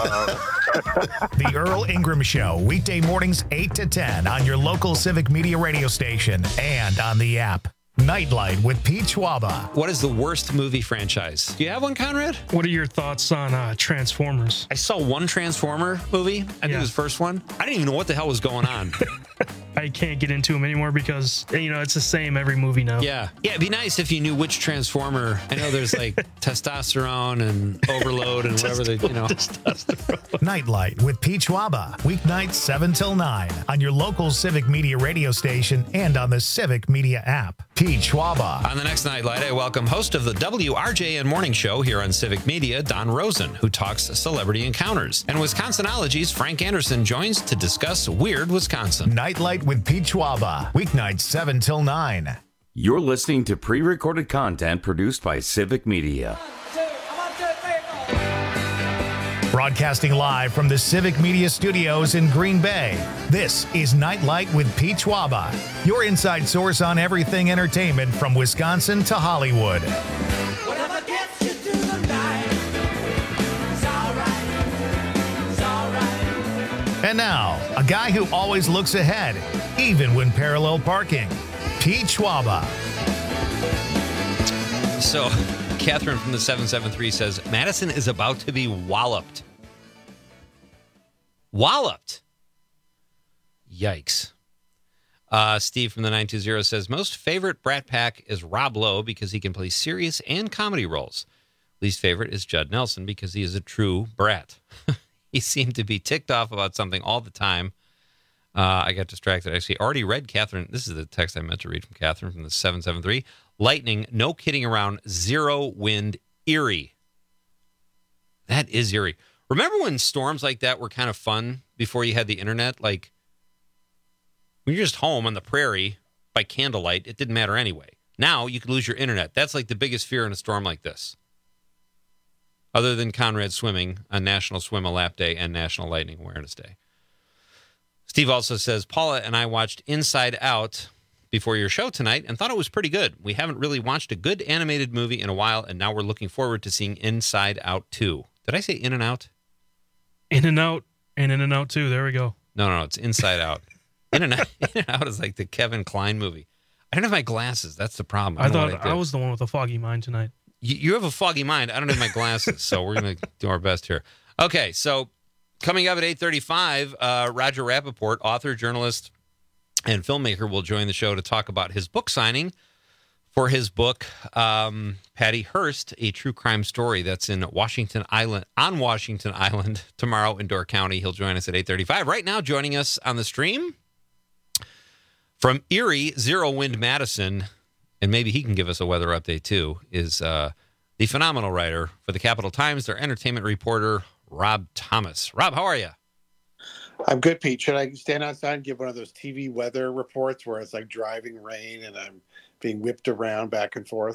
The Earl Ingram Show, weekday mornings 8 to 10 on your local Civic Media radio station and on the app. Nightlight with Pete Schwaba. What is the worst movie franchise? Do you have one, Conrad? What are your thoughts on Transformers? I saw one Transformer movie. I think it was the first one. I didn't even know what the hell was going on. I can't get into them anymore because, it's the same every movie now. Yeah, it'd be nice if you knew which Transformer. I know there's like testosterone and overload and whatever they, Nightlight with Pete Schwaba. Weeknights 7 till 9 on your local Civic Media radio station and on the Civic Media app. Pete Schwaba. On the next Nightlight, I welcome host of the WRJN Morning Show here on Civic Media, Don Rosen, who talks celebrity encounters. And Wisconsinology's Frank Anderson joins to discuss Weird Wisconsin. Nightlight with Pete Schwaba. Weeknights 7 till 9. You're listening to pre-recorded content produced by Civic Media. Broadcasting live from the Civic Media Studios in Green Bay, this is Nightlight with Pete Schwaba, your inside source on everything entertainment from Wisconsin to Hollywood. Whatever gets you through the night, it's alright, it's alright. And now, a guy who always looks ahead, even when parallel parking, Pete Schwaba. So, Catherine from the 773 says, Madison is about to be walloped. Walloped. Yikes. Steve from the 920 says, most favorite Brat Pack is Rob Lowe because he can play serious and comedy roles. Least favorite is Judd Nelson because he is a true brat. He seemed to be ticked off about something all the time. I got distracted. I actually already read Catherine. This is the text I meant to read from Catherine from the 773. Lightning, no kidding around, 0 wind, eerie. That is eerie. Remember when storms like that were kind of fun before you had the internet? Like, when you're just home on the prairie by candlelight, it didn't matter anyway. Now you could lose your internet. That's like the biggest fear in a storm like this. Other than Conrad swimming on National Swim a Lap Day and National Lightning Awareness Day. Steve also says, Paula and I watched Inside Out before your show tonight and thought it was pretty good. We haven't really watched a good animated movie in a while, and now we're looking forward to seeing Inside Out 2. Did I say In and Out? In and Out and In and Out 2. There we go. No, it's Inside Out. In and Out is like the Kevin Kline movie. I don't have my glasses. That's the problem. I thought I was the one with a foggy mind tonight. You have a foggy mind. I don't have my glasses, so we're going to do our best here. Okay, so coming up at 8:35, Roger Rappaport, author, journalist, and filmmaker, will join the show to talk about his book signing for his book, Patty Hearst, a true crime story that's on Washington Island tomorrow in Door County. He'll join us at 8:35. Right now, joining us on the stream from Erie, 0 wind Madison, and maybe he can give us a weather update too, is the phenomenal writer for the Capital Times, their entertainment reporter, Rob Thomas. Rob, how are you? I'm good, Pete. Should I stand outside and give one of those TV weather reports where it's like driving rain and I'm being whipped around back and forth?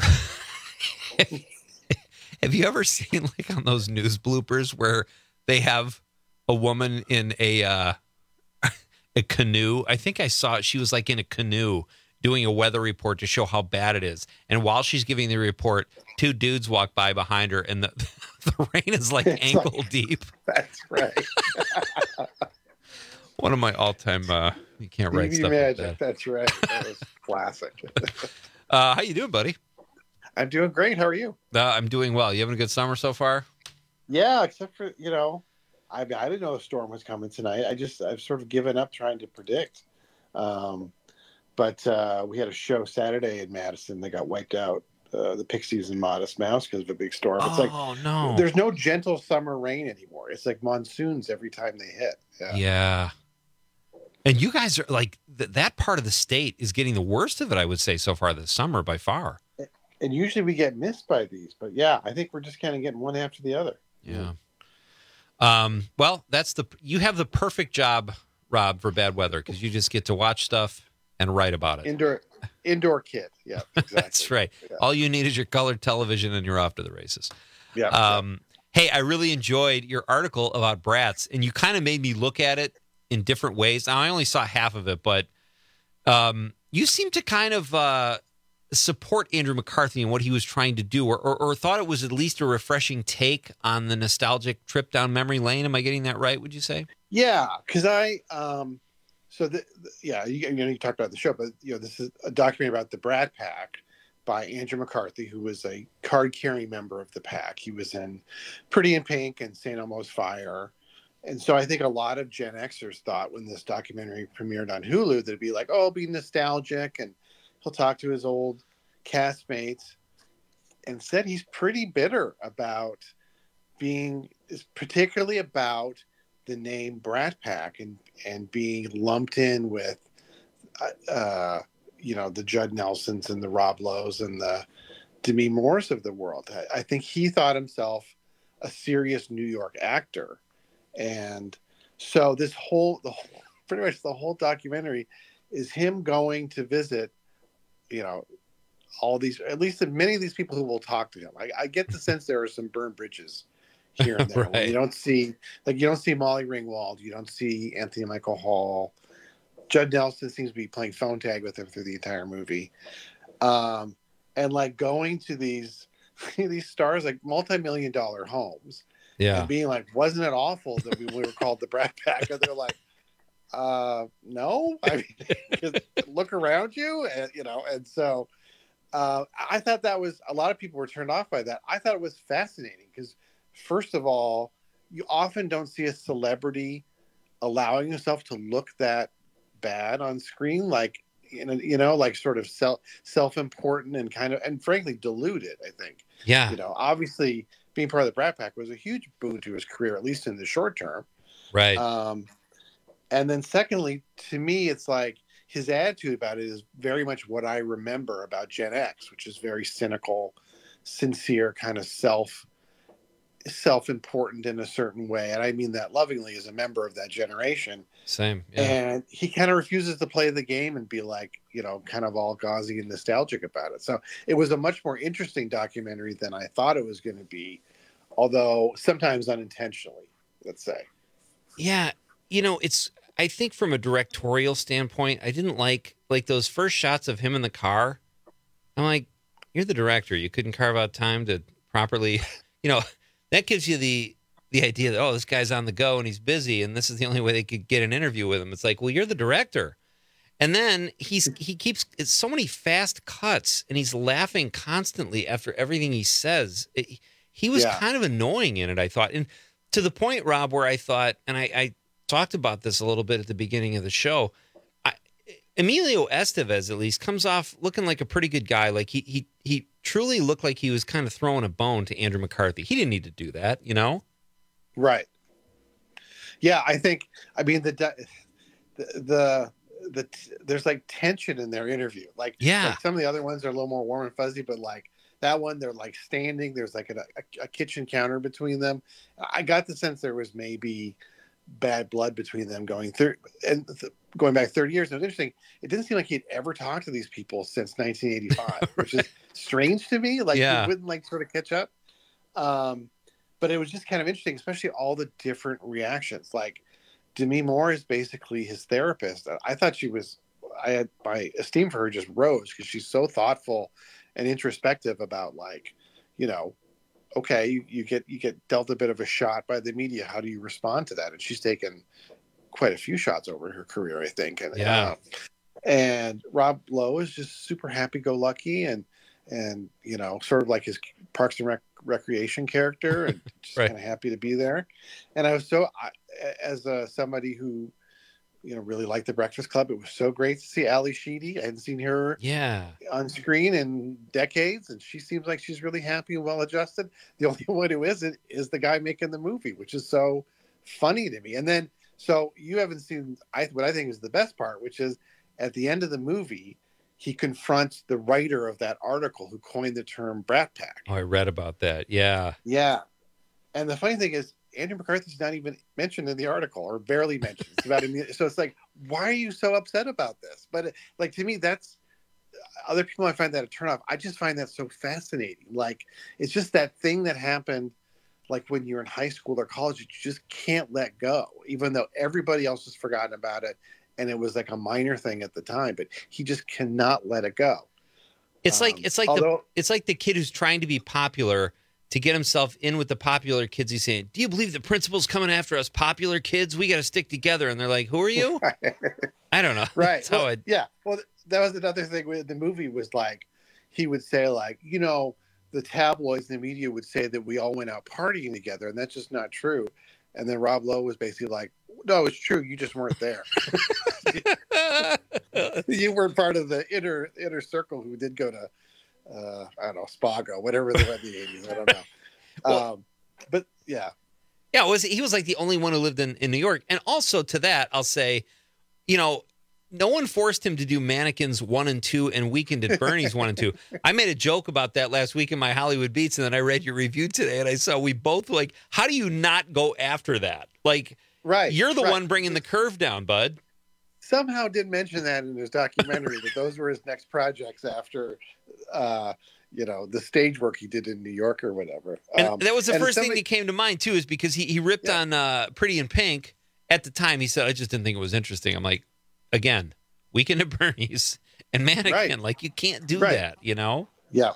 Have you ever seen like on those news bloopers where they have a woman in a canoe? I think I saw it. She was like in a canoe doing a weather report to show how bad it is. And while she's giving the report, 2 dudes walk by behind her and the rain is like ankle deep. That's right. One of my all-time, you can't write TV stuff magic. like that. That's right. That was classic. How you doing, buddy? I'm doing great. How are you? I'm doing well. You having a good summer so far? Yeah, except for, I didn't know a storm was coming tonight. I've sort of given up trying to predict. But we had a show Saturday in Madison that got wiped out. The Pixies and Modest Mouse because of a big storm. It's no. There's no gentle summer rain anymore. It's like monsoons every time they hit. Yeah. And you guys are like, that part of the state is getting the worst of it, I would say, so far this summer by far. And usually we get missed by these. But yeah, I think we're just kind of getting one after the other. Yeah. Well, you have the perfect job, Rob, for bad weather because you just get to watch stuff and write about it. Indoor kid. Yeah, exactly. That's right. Yeah. All you need is your colored television and you're off to the races. Yeah. Hey, I really enjoyed your article about brats, and you kind of made me look at it in different ways. Now, I only saw half of it, but you seem to kind of support Andrew McCarthy and what he was trying to do, or thought it was at least a refreshing take on the nostalgic trip down memory lane. Am I getting that right, would you say? Yeah, because you talked about the show, but this is a documentary about the Brat Pack by Andrew McCarthy, who was a card-carrying member of the pack. He was in Pretty in Pink and St. Elmo's Fire. And so I think a lot of Gen Xers thought when this documentary premiered on Hulu that it'd be like, it'll be nostalgic and he'll talk to his old castmates. And said he's pretty bitter about particularly about the name Brat Pack and being lumped in with, the Judd Nelsons and the Rob Lowe's and the Demi Moores of the world. I think he thought himself a serious New York actor. And so pretty much the whole documentary is him going to visit, all these, at least many of these people who will talk to him. I get the sense there are some burned bridges here and there. Right. You don't see Molly Ringwald, you don't see Anthony Michael Hall. Judd Nelson seems to be playing phone tag with him through the entire movie. And like going to these stars, like multi-million-dollar homes, Yeah. and being like, wasn't it awful that we were called the Brat Pack? And they're like, no, I mean, just look around you, and and so I thought that was, a lot of people were turned off by that. I thought it was fascinating because, first of all, you often don't see a celebrity allowing himself to look that bad on screen, like like sort of self-important and kind of, and frankly deluded. I think, obviously being part of the Brat Pack was a huge boon to his career, at least in the short term. Right. And then secondly, to me, it's like his attitude about it is very much what I remember about Gen X, which is very cynical, sincere, kind of self-important in a certain way. And I mean that lovingly as a member of that generation. Same. Yeah. And he kind of refuses to play the game and be like, kind of all gauzy and nostalgic about it. So it was a much more interesting documentary than I thought it was going to be, although sometimes unintentionally, let's say. Yeah. I think from a directorial standpoint, I didn't like those first shots of him in the car. I'm like, you're the director. You couldn't carve out time to properly, that gives you the idea that, this guy's on the go and he's busy and this is the only way they could get an interview with him. It's like, well, you're the director. And then he keeps, it's so many fast cuts and he's laughing constantly after everything he says. He was kind of annoying in it, I thought. And to the point, Rob, where I thought, and I talked about this a little bit at the beginning of the show, Emilio Estevez, at least, comes off looking like a pretty good guy. Like he truly looked like he was kind of throwing a bone to Andrew McCarthy. He didn't need to do that, Right. Yeah, I think. I mean, there's like tension in their interview. Like some of the other ones are a little more warm and fuzzy, but like that one, they're like standing. There's like a kitchen counter between them. I got the sense there was maybe bad blood between them going back 30 years. It was interesting. It didn't seem like he'd ever talked to these people since 1985, which is strange to me. Like he wouldn't like sort of catch up. But it was just kind of interesting, especially all the different reactions. Like Demi Moore is basically his therapist. I thought my esteem for her just rose because she's so thoughtful and introspective about like, okay, you get dealt a bit of a shot by the media. How do you respond to that? And she's taken quite a few shots over her career, I think. And Rob Lowe is just super happy-go-lucky and sort of like his Parks and Recreation character, and just kind of happy to be there. And I was as somebody who really liked The Breakfast Club, it was so great to see Ali Sheedy. I hadn't seen her on screen in decades, and she seems like she's really happy and well adjusted. The only one who isn't is the guy making the movie, which is so funny to me. And then, so you haven't seen what I think is the best part, which is at the end of the movie, he confronts the writer of that article who coined the term Brat Pack. Oh, I read about that. Yeah. Yeah. And the funny thing is, Andrew McCarthy's not even mentioned in the article, or barely mentioned. It's about him. So it's like, why are you so upset about this? But like, to me, that's, other people might find that a turnoff. I just find that so fascinating. Like, it's just that thing that happened, like when you're in high school or college, you just can't let go, even though everybody else has forgotten about it. And it was like a minor thing at the time, but he just cannot let it go. It's like the kid who's trying to be popular to get himself in with the popular kids. He's saying, "Do you believe the principal's coming after us, popular kids? We got to stick together." And they're like, "Who are you?" I don't know. Right. Well, that was another thing with the movie was like, he would say like, the tabloids and the media would say that we all went out partying together, and that's just not true. And then Rob Lowe was basically like, no, it's true. You just weren't there. You weren't part of the inner circle who did go to, I don't know, Spago, whatever they went in the 80s. I don't know. But yeah. Yeah, he was like the only one who lived in New York. And also to that, I'll say, no one forced him to do Mannequins 1 and 2 and Weekend at Bernie's 1 and 2. I made a joke about that last week in my Hollywood Beats, and then I read your review today, and I saw we both like, how do you not go after that? Like, you're the one bringing the curve down, bud. Somehow did mention that in his documentary, that those were his next projects after, the stage work he did in New York or whatever. And that was the and first thing that came to mind too, is because he ripped on Pretty in Pink at the time. He said, I just didn't think it was interesting. I'm like, again, Weekend at Bernie's and Mannequin. Right. Like, you can't do Right. that, Yeah.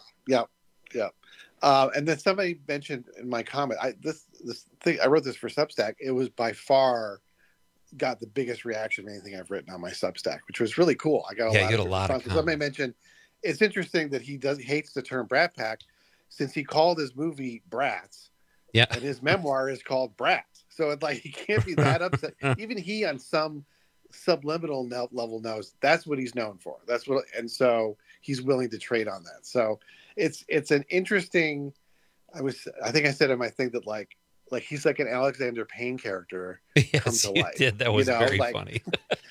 And then somebody mentioned in my comment, I wrote this for Substack. It was by far got the biggest reaction of anything I've written on my Substack, which was really cool. I got a lot of Somebody mentioned it's interesting that he hates the term Brat Pack, since he called his movie Brats. Yeah. And his memoir is called Brats. So it's like he can't be that upset. Even he on some subliminal level knows that's what he's known for. And so he's willing to trade on that. So it's an interesting. I think I said in my thing that like he's like an Alexander Payne character come to life. Did. That was very funny.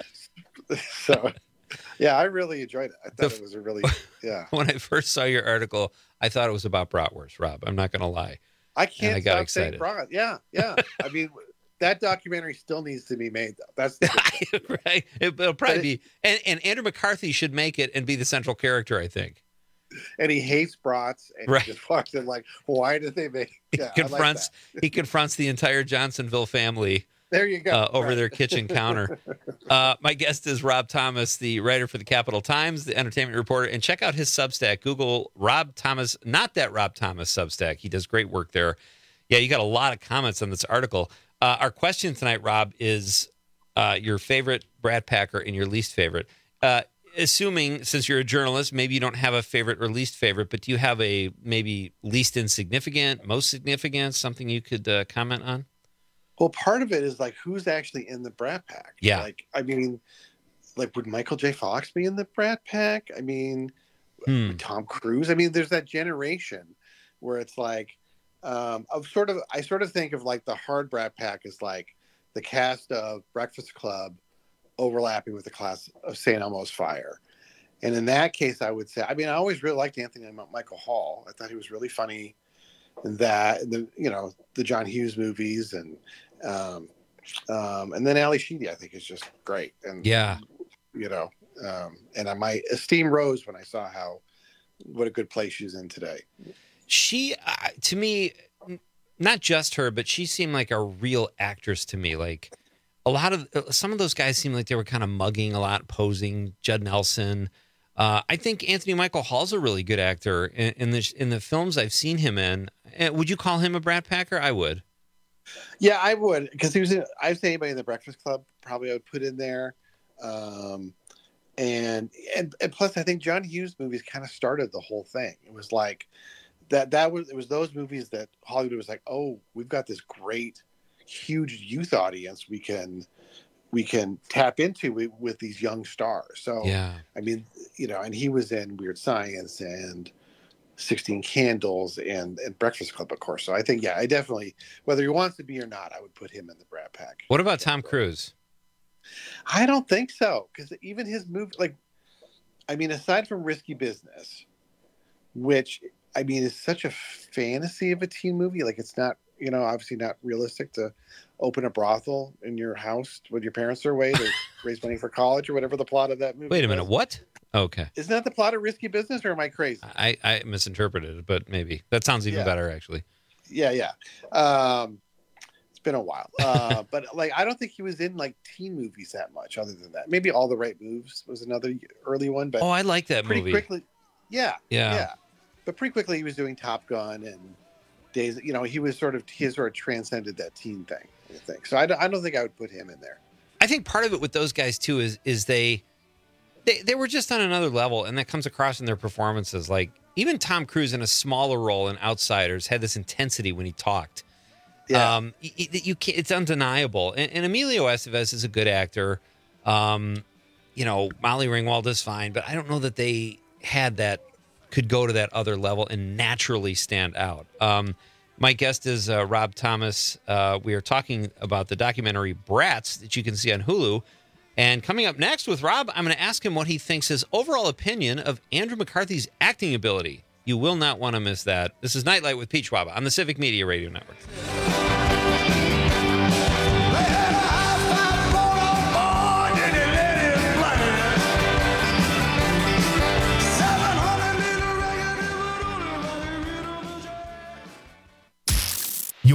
So yeah, I really enjoyed it. I thought it was a really When I first saw your article, I thought it was about bratwurst, Rob. I'm not going to lie. I can't I got stop excited. saying brat. Yeah. I mean, that documentary still needs to be made, though. That's the right. It'll probably be, and Andrew McCarthy should make it and be the central character, I think. And he hates brats, and Right. he just walks in like, why did they make? Yeah, He confronts the entire Johnsonville family. There you go. Over their kitchen counter. My guest is Rob Thomas, the writer for the Capital Times, the entertainment reporter, and check out his Substack. Google Rob Thomas, not that Rob Thomas Substack. He does great work there. Yeah, you got a lot of comments on this article. Our question tonight, Rob, is your favorite Brat Packer and your least favorite. Assuming, since you're a journalist, maybe you don't have a favorite or least favorite, but do you have a maybe least insignificant, most significant, something you could comment on? Well, part of it is like who's actually in the Brat Pack. Yeah. Like, I mean, like would Michael J. Fox be in the Brat Pack? I mean, would Tom Cruise. I mean, there's that generation where it's like, I sort of think of like the hard Brat Pack as like the cast of Breakfast Club overlapping with the class of St. Elmo's Fire. And in that case, I would say, I mean, I always really liked Anthony Michael Hall. I thought he was really funny in that, and the John Hughes movies, and then Ali Sheedy, I think, is just great. And and my esteem rose when I saw what a good place she's in today. She, to me, not just her, but she seemed like a real actress to me. Like some of those guys seemed like they were kind of mugging a lot, posing. Judd Nelson. I think Anthony Michael Hall's a really good actor in the films I've seen him in. Would you call him a Brat Packer? I would. Yeah, I would, because he was in. I'd say anybody in the Breakfast Club probably I would put in there. And plus, I think John Hughes movies kind of started the whole thing. It was like it was those movies that Hollywood was like, oh, we've got this great, huge youth audience we can tap into with these young stars. So yeah, I mean, and he was in Weird Science and 16 Candles and Breakfast Club, of course. So I think, I definitely, whether he wants to be or not, I would put him in the Brat Pack. What about Tom Cruise? I don't think so, because even his movie, aside from Risky Business, which is such a fantasy of a teen movie. Like, it's not, obviously not realistic to open a brothel in your house when your parents are away to raise money for college or whatever the plot of that movie. Wait a minute, what? Okay. Isn't that the plot of Risky Business, or am I crazy? I misinterpreted it, but maybe. That sounds even better, actually. Yeah. It's been a while. But I don't think he was in teen movies that much other than that. Maybe All the Right Moves was another early one. But I like that movie. Quickly, yeah. But pretty quickly he was doing Top Gun and Days. He was sort of transcended that teen thing, I think. So I don't think I would put him in there. I think part of it with those guys too is they were just on another level, and that comes across in their performances. Like even Tom Cruise in a smaller role in Outsiders had this intensity when he talked. Yeah. You can't, it's undeniable. And Emilio Estevez is a good actor. Molly Ringwald is fine, but I don't know that they could go to that other level and naturally stand out. My guest is Rob Thomas. We are talking about the documentary Brats that you can see on Hulu. And coming up next with Rob, I'm going to ask him what he thinks his overall opinion of Andrew McCarthy's acting ability. You will not want to miss that. This is Nightlight with Pete Schwaba on the Civic Media Radio Network.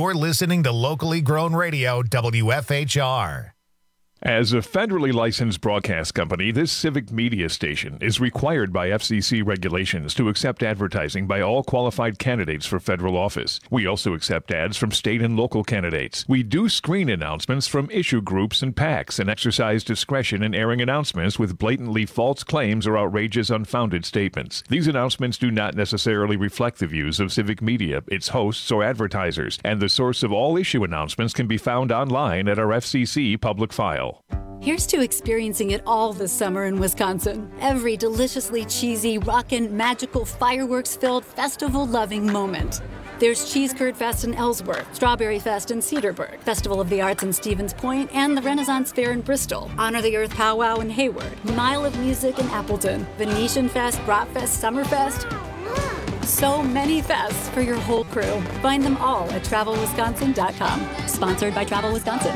You're listening to locally grown radio WFHR. As a federally licensed broadcast company, this civic media station is required by FCC regulations to accept advertising by all qualified candidates for federal office. We also accept ads from state and local candidates. We do screen announcements from issue groups and PACs and exercise discretion in airing announcements with blatantly false claims or outrageous, unfounded statements. These announcements do not necessarily reflect the views of civic media, its hosts, or advertisers, and the source of all issue announcements can be found online at our FCC public file. Here's to experiencing it all this summer in Wisconsin. Every deliciously cheesy, rockin', magical, fireworks-filled, festival-loving moment. There's Cheese Curd Fest in Ellsworth, Strawberry Fest in Cedarburg, Festival of the Arts in Stevens Point, and the Renaissance Fair in Bristol, Honor the Earth Powwow in Hayward, Mile of Music in Appleton, Venetian Fest, Bratfest, Summerfest. So many fests for your whole crew. Find them all at TravelWisconsin.com. Sponsored by Travel Wisconsin.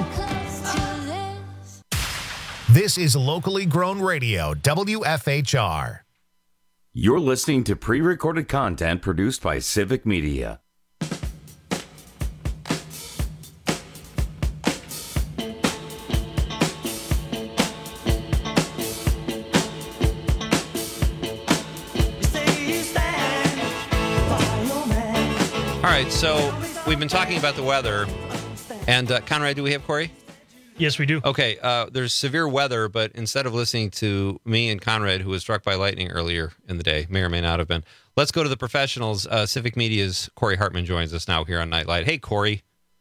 This is locally grown radio, WFHR. You're listening to pre-recorded content produced by Civic Media. All right, so we've been talking about the weather. And Conrad, do we have Corey? Yes, we do. Okay, there's severe weather, but instead of listening to me and Conrad, who was struck by lightning earlier in the day, may or may not have been, let's go to the professionals. Civic Media's Corey Hartman joins us now here on Nightlight. Hey, Corey.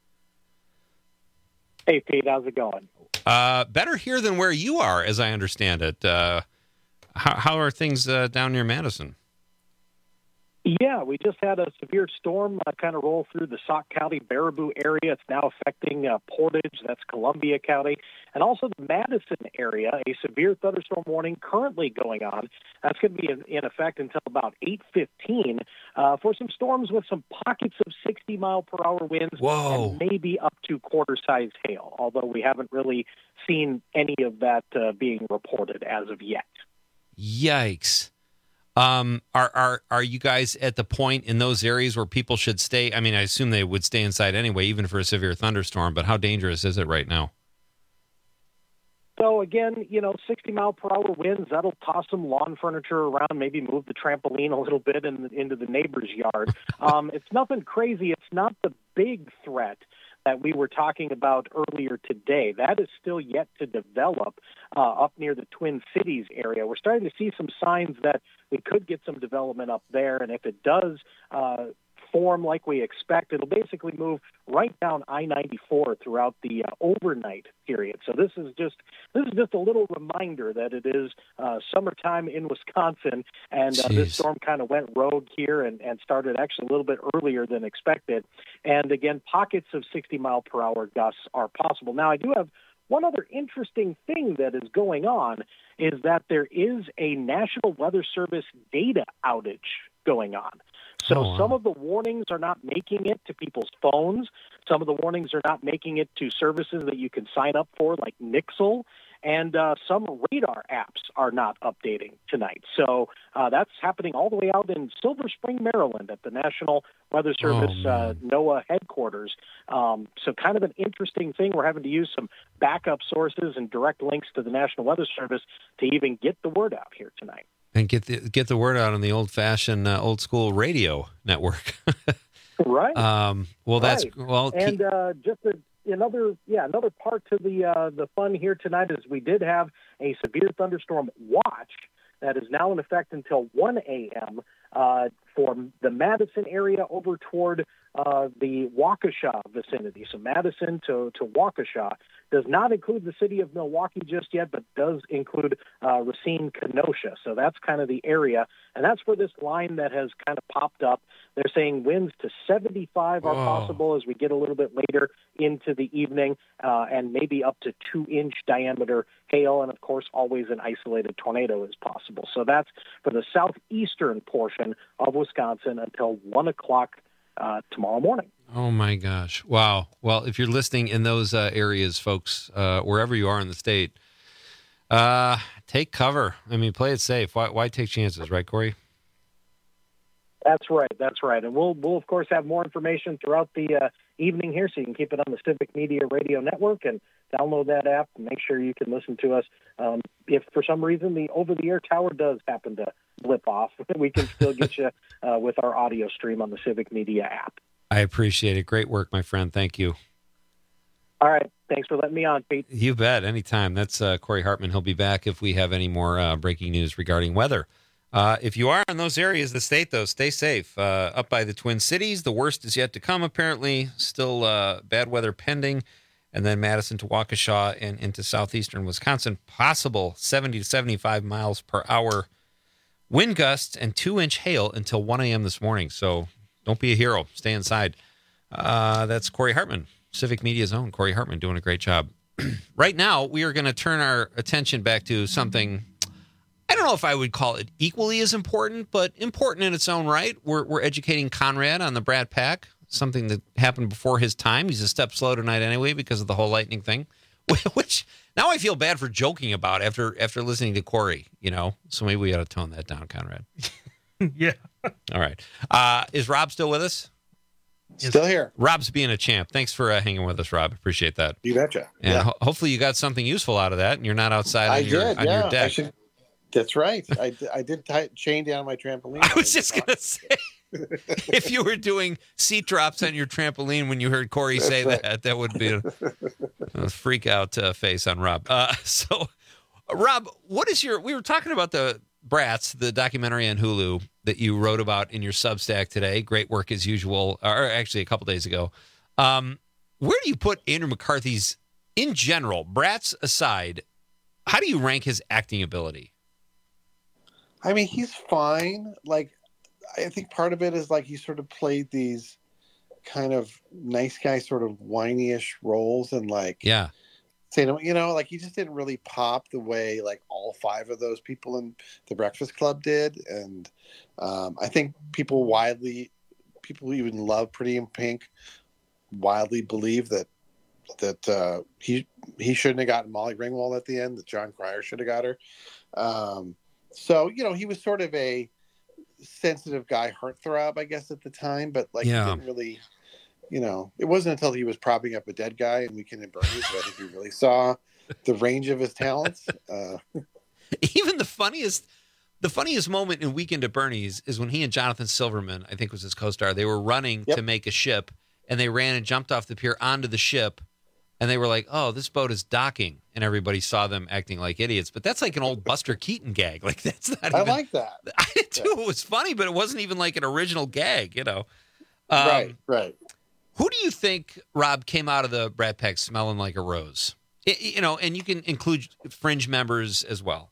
Hey, Pete, how's it going? Better here than where you are, as I understand it. How are things down near Madison? Yeah, we just had a severe storm kind of roll through the Sauk County, Baraboo area. It's now affecting Portage, that's Columbia County, and also the Madison area. A severe thunderstorm warning currently going on. That's going to be in effect until about 8:15 for some storms with some pockets of 60-mile-per-hour winds. Whoa. And maybe up to quarter-size hail, although we haven't really seen any of that being reported as of yet. Yikes. Are you guys at the point in those areas where people should stay? I mean, I assume they would stay inside anyway, even for a severe thunderstorm, but how dangerous is it right now? So again, 60-mile-per-hour winds, that'll toss some lawn furniture around, maybe move the trampoline a little bit into the neighbor's yard. It's nothing crazy. It's not the big threat that we were talking about earlier today. That is still yet to develop up near the Twin Cities area. We're starting to see some signs that we could get some development up there, and if it does form like we expect, it'll basically move right down I-94 throughout the overnight period. So this is just a little reminder that it is summertime in Wisconsin, and this storm kind of went rogue here and started actually a little bit earlier than expected. And again, pockets of 60-mile-per-hour gusts are possible. Now, I do have one other interesting thing that is going on is that there is a National Weather Service data outage going on. So some of the warnings are not making it to people's phones. Some of the warnings are not making it to services that you can sign up for, like Nixle. And some radar apps are not updating tonight. So that's happening all the way out in Silver Spring, Maryland at the National Weather Service NOAA headquarters. So kind of an interesting thing. We're having to use some backup sources and direct links to the National Weather Service to even get the word out here tonight. And get the word out on the old-fashioned, old-school radio network. Right. That's and just another part to the fun here tonight is we did have a severe thunderstorm watch that is now in effect until 1 a.m. For the Madison area over toward the Waukesha vicinity. So Madison to Waukesha does not include the city of Milwaukee just yet, but does include Racine, Kenosha. So that's kind of the area. And that's where this line that has kind of popped up. They're saying winds to 75 are possible as we get a little bit later into the evening, and maybe up to 2-inch diameter hail. And, of course, always an isolated tornado is possible. So that's for the southeastern portion of Wisconsin until 1 o'clock tomorrow morning. Oh, my gosh. Wow. Well, if you're listening in those areas, folks, wherever you are in the state, take cover. I mean, play it safe. Why take chances, right, Corey? That's right. And we'll of course have more information throughout the evening here, so you can keep it on the Civic Media Radio Network and download that app. Make sure you can listen to us. If for some reason the over-the-air tower does happen to blip off, we can still get you with our audio stream on the Civic Media app. I appreciate it. Great work, my friend. Thank you. All right. Thanks for letting me on, Pete. You bet. Anytime. That's Corey Hartman. He'll be back if we have any more breaking news regarding weather. If you are in those areas of the state, though, stay safe. Up by the Twin Cities, the worst is yet to come, apparently. Still bad weather pending. And then Madison to Waukesha and into southeastern Wisconsin. Possible 70 to 75 miles per hour wind gusts and 2-inch hail until 1 a.m. this morning. So don't be a hero. Stay inside. That's Corey Hartman, Civic Media's own Corey Hartman, doing a great job. Right now, we are going to turn our attention back to something, I don't know if I would call it equally as important, but important in its own right. We're educating Conrad on the Brat Pack, something that happened before his time. He's a step slow tonight anyway because of the whole lightning thing, which now I feel bad for joking about after listening to Corey, So maybe we ought to tone that down, Conrad. Yeah. All right. Is Rob still with us? Still here. Rob's being a champ. Thanks for hanging with us, Rob. Appreciate that. You betcha. And hopefully you got something useful out of that and you're not outside on your deck. That's right. I did chain down my trampoline. I was just going to say, if you were doing seat drops on your trampoline when you heard Corey say that would be a freak out face on Rob. So, Rob, we were talking about the Brats, the documentary on Hulu that you wrote about in your Substack today. Great work as usual, or actually a couple days ago. Where do you put Andrew McCarthy's, in general, Brats aside, how do you rank his acting ability? I mean, he's fine. Like, I think part of it is like he sort of played these kind of nice guy, sort of whiny-ish roles, and like, yeah, like he just didn't really pop the way like all 5 of those people in the Breakfast Club did. And I think people even love Pretty in Pink widely believe that he shouldn't have gotten Molly Ringwald at the end, that John Cryer should have got her. So, he was sort of a sensitive guy, heartthrob, I guess, at the time, but like he didn't really, it wasn't until he was propping up a dead guy in Weekend at Bernie's that I think we really saw the range of his talents. Even the funniest moment in Weekend at Bernie's is when he and Jonathan Silverman, I think was his co-star, they were running to make a ship, and they ran and jumped off the pier onto the ship, and they were like, oh, this boat is docking, and everybody saw them acting like idiots. But that's like an old Buster Keaton gag. Like, that's not even... I like that. I did too. It was funny, but it wasn't even like an original gag, Right. Who do you think, Rob, came out of the Brat Pack smelling like a rose? And you can include fringe members as well.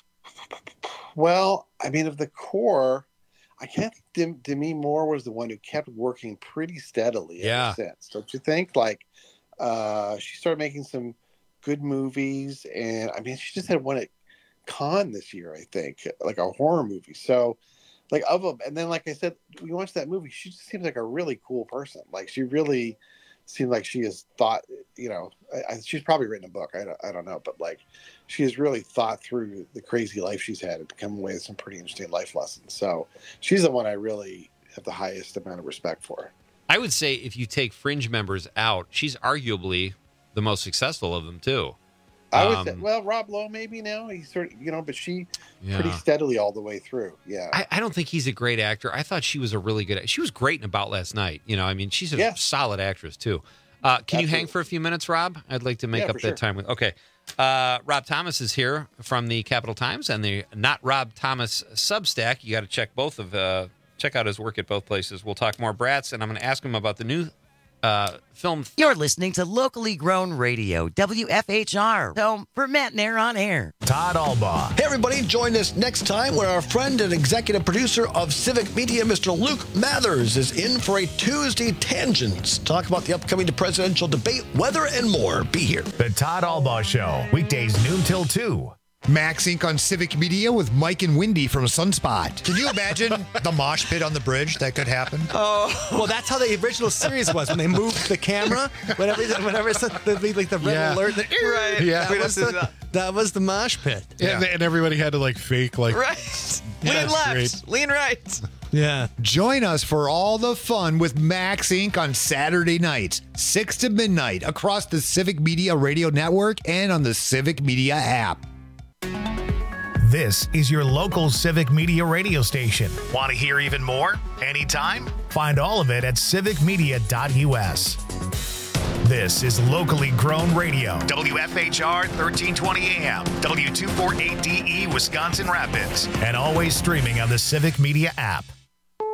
Well, I mean, of the core, I can't think Demi Moore was the one who kept working pretty steadily ever since. Don't you think? Like, she started making some good movies, and I mean, she just had one at Cannes this year, I think, like a horror movie. So, like, of them, and then, like I said, we watched that movie. She just seems like a really cool person. Like, she really seemed like she has thought. She's probably written a book. I don't know, but like, she has really thought through the crazy life she's had and come away with some pretty interesting life lessons. So, she's the one I really have the highest amount of respect for. I would say if you take fringe members out, she's arguably the most successful of them too. I would say, well, Rob Lowe maybe now. He's sort of, but she pretty steadily all the way through. Yeah. I don't think he's a great actor. I thought she was a really good. She was great in About Last Night. I mean, she's a solid actress too. Can you hang for a few minutes, Rob? I'd like to make up that time with. Okay. Rob Thomas is here from the Capital Times and the Not Rob Thomas Substack. You got to check check out his work at both places. We'll talk more Brats, and I'm going to ask him about the new film. You're listening to locally grown radio, WFHR, home for Matt and Air on Air. Todd Albaugh. Hey, everybody, join us next time when our friend and executive producer of Civic Media, Mr. Luke Mathers, is in for a Tuesday Tangents. Talk about the upcoming presidential debate, weather, and more. Be here. The Todd Albaugh Show, weekdays noon till 2. Max Inc. on Civic Media with Mike and Wendy from Sunspot. Can you imagine the mosh pit on the bridge that could happen? Oh, well, that's how the original series was when they moved the camera. Whenever it's like the red alert, right? Yeah, that was the mosh pit. Yeah. And everybody had to like fake like right. Lean left, lean right. Yeah. Join us for all the fun with Max Inc. on Saturday nights, 6 to midnight, across the Civic Media Radio Network and on the Civic Media app. This is your local Civic Media radio station. Want to hear even more? Anytime? Find all of it at civicmedia.us. This is locally grown radio. WFHR 1320 AM, W248DE, Wisconsin Rapids, and always streaming on the Civic Media app.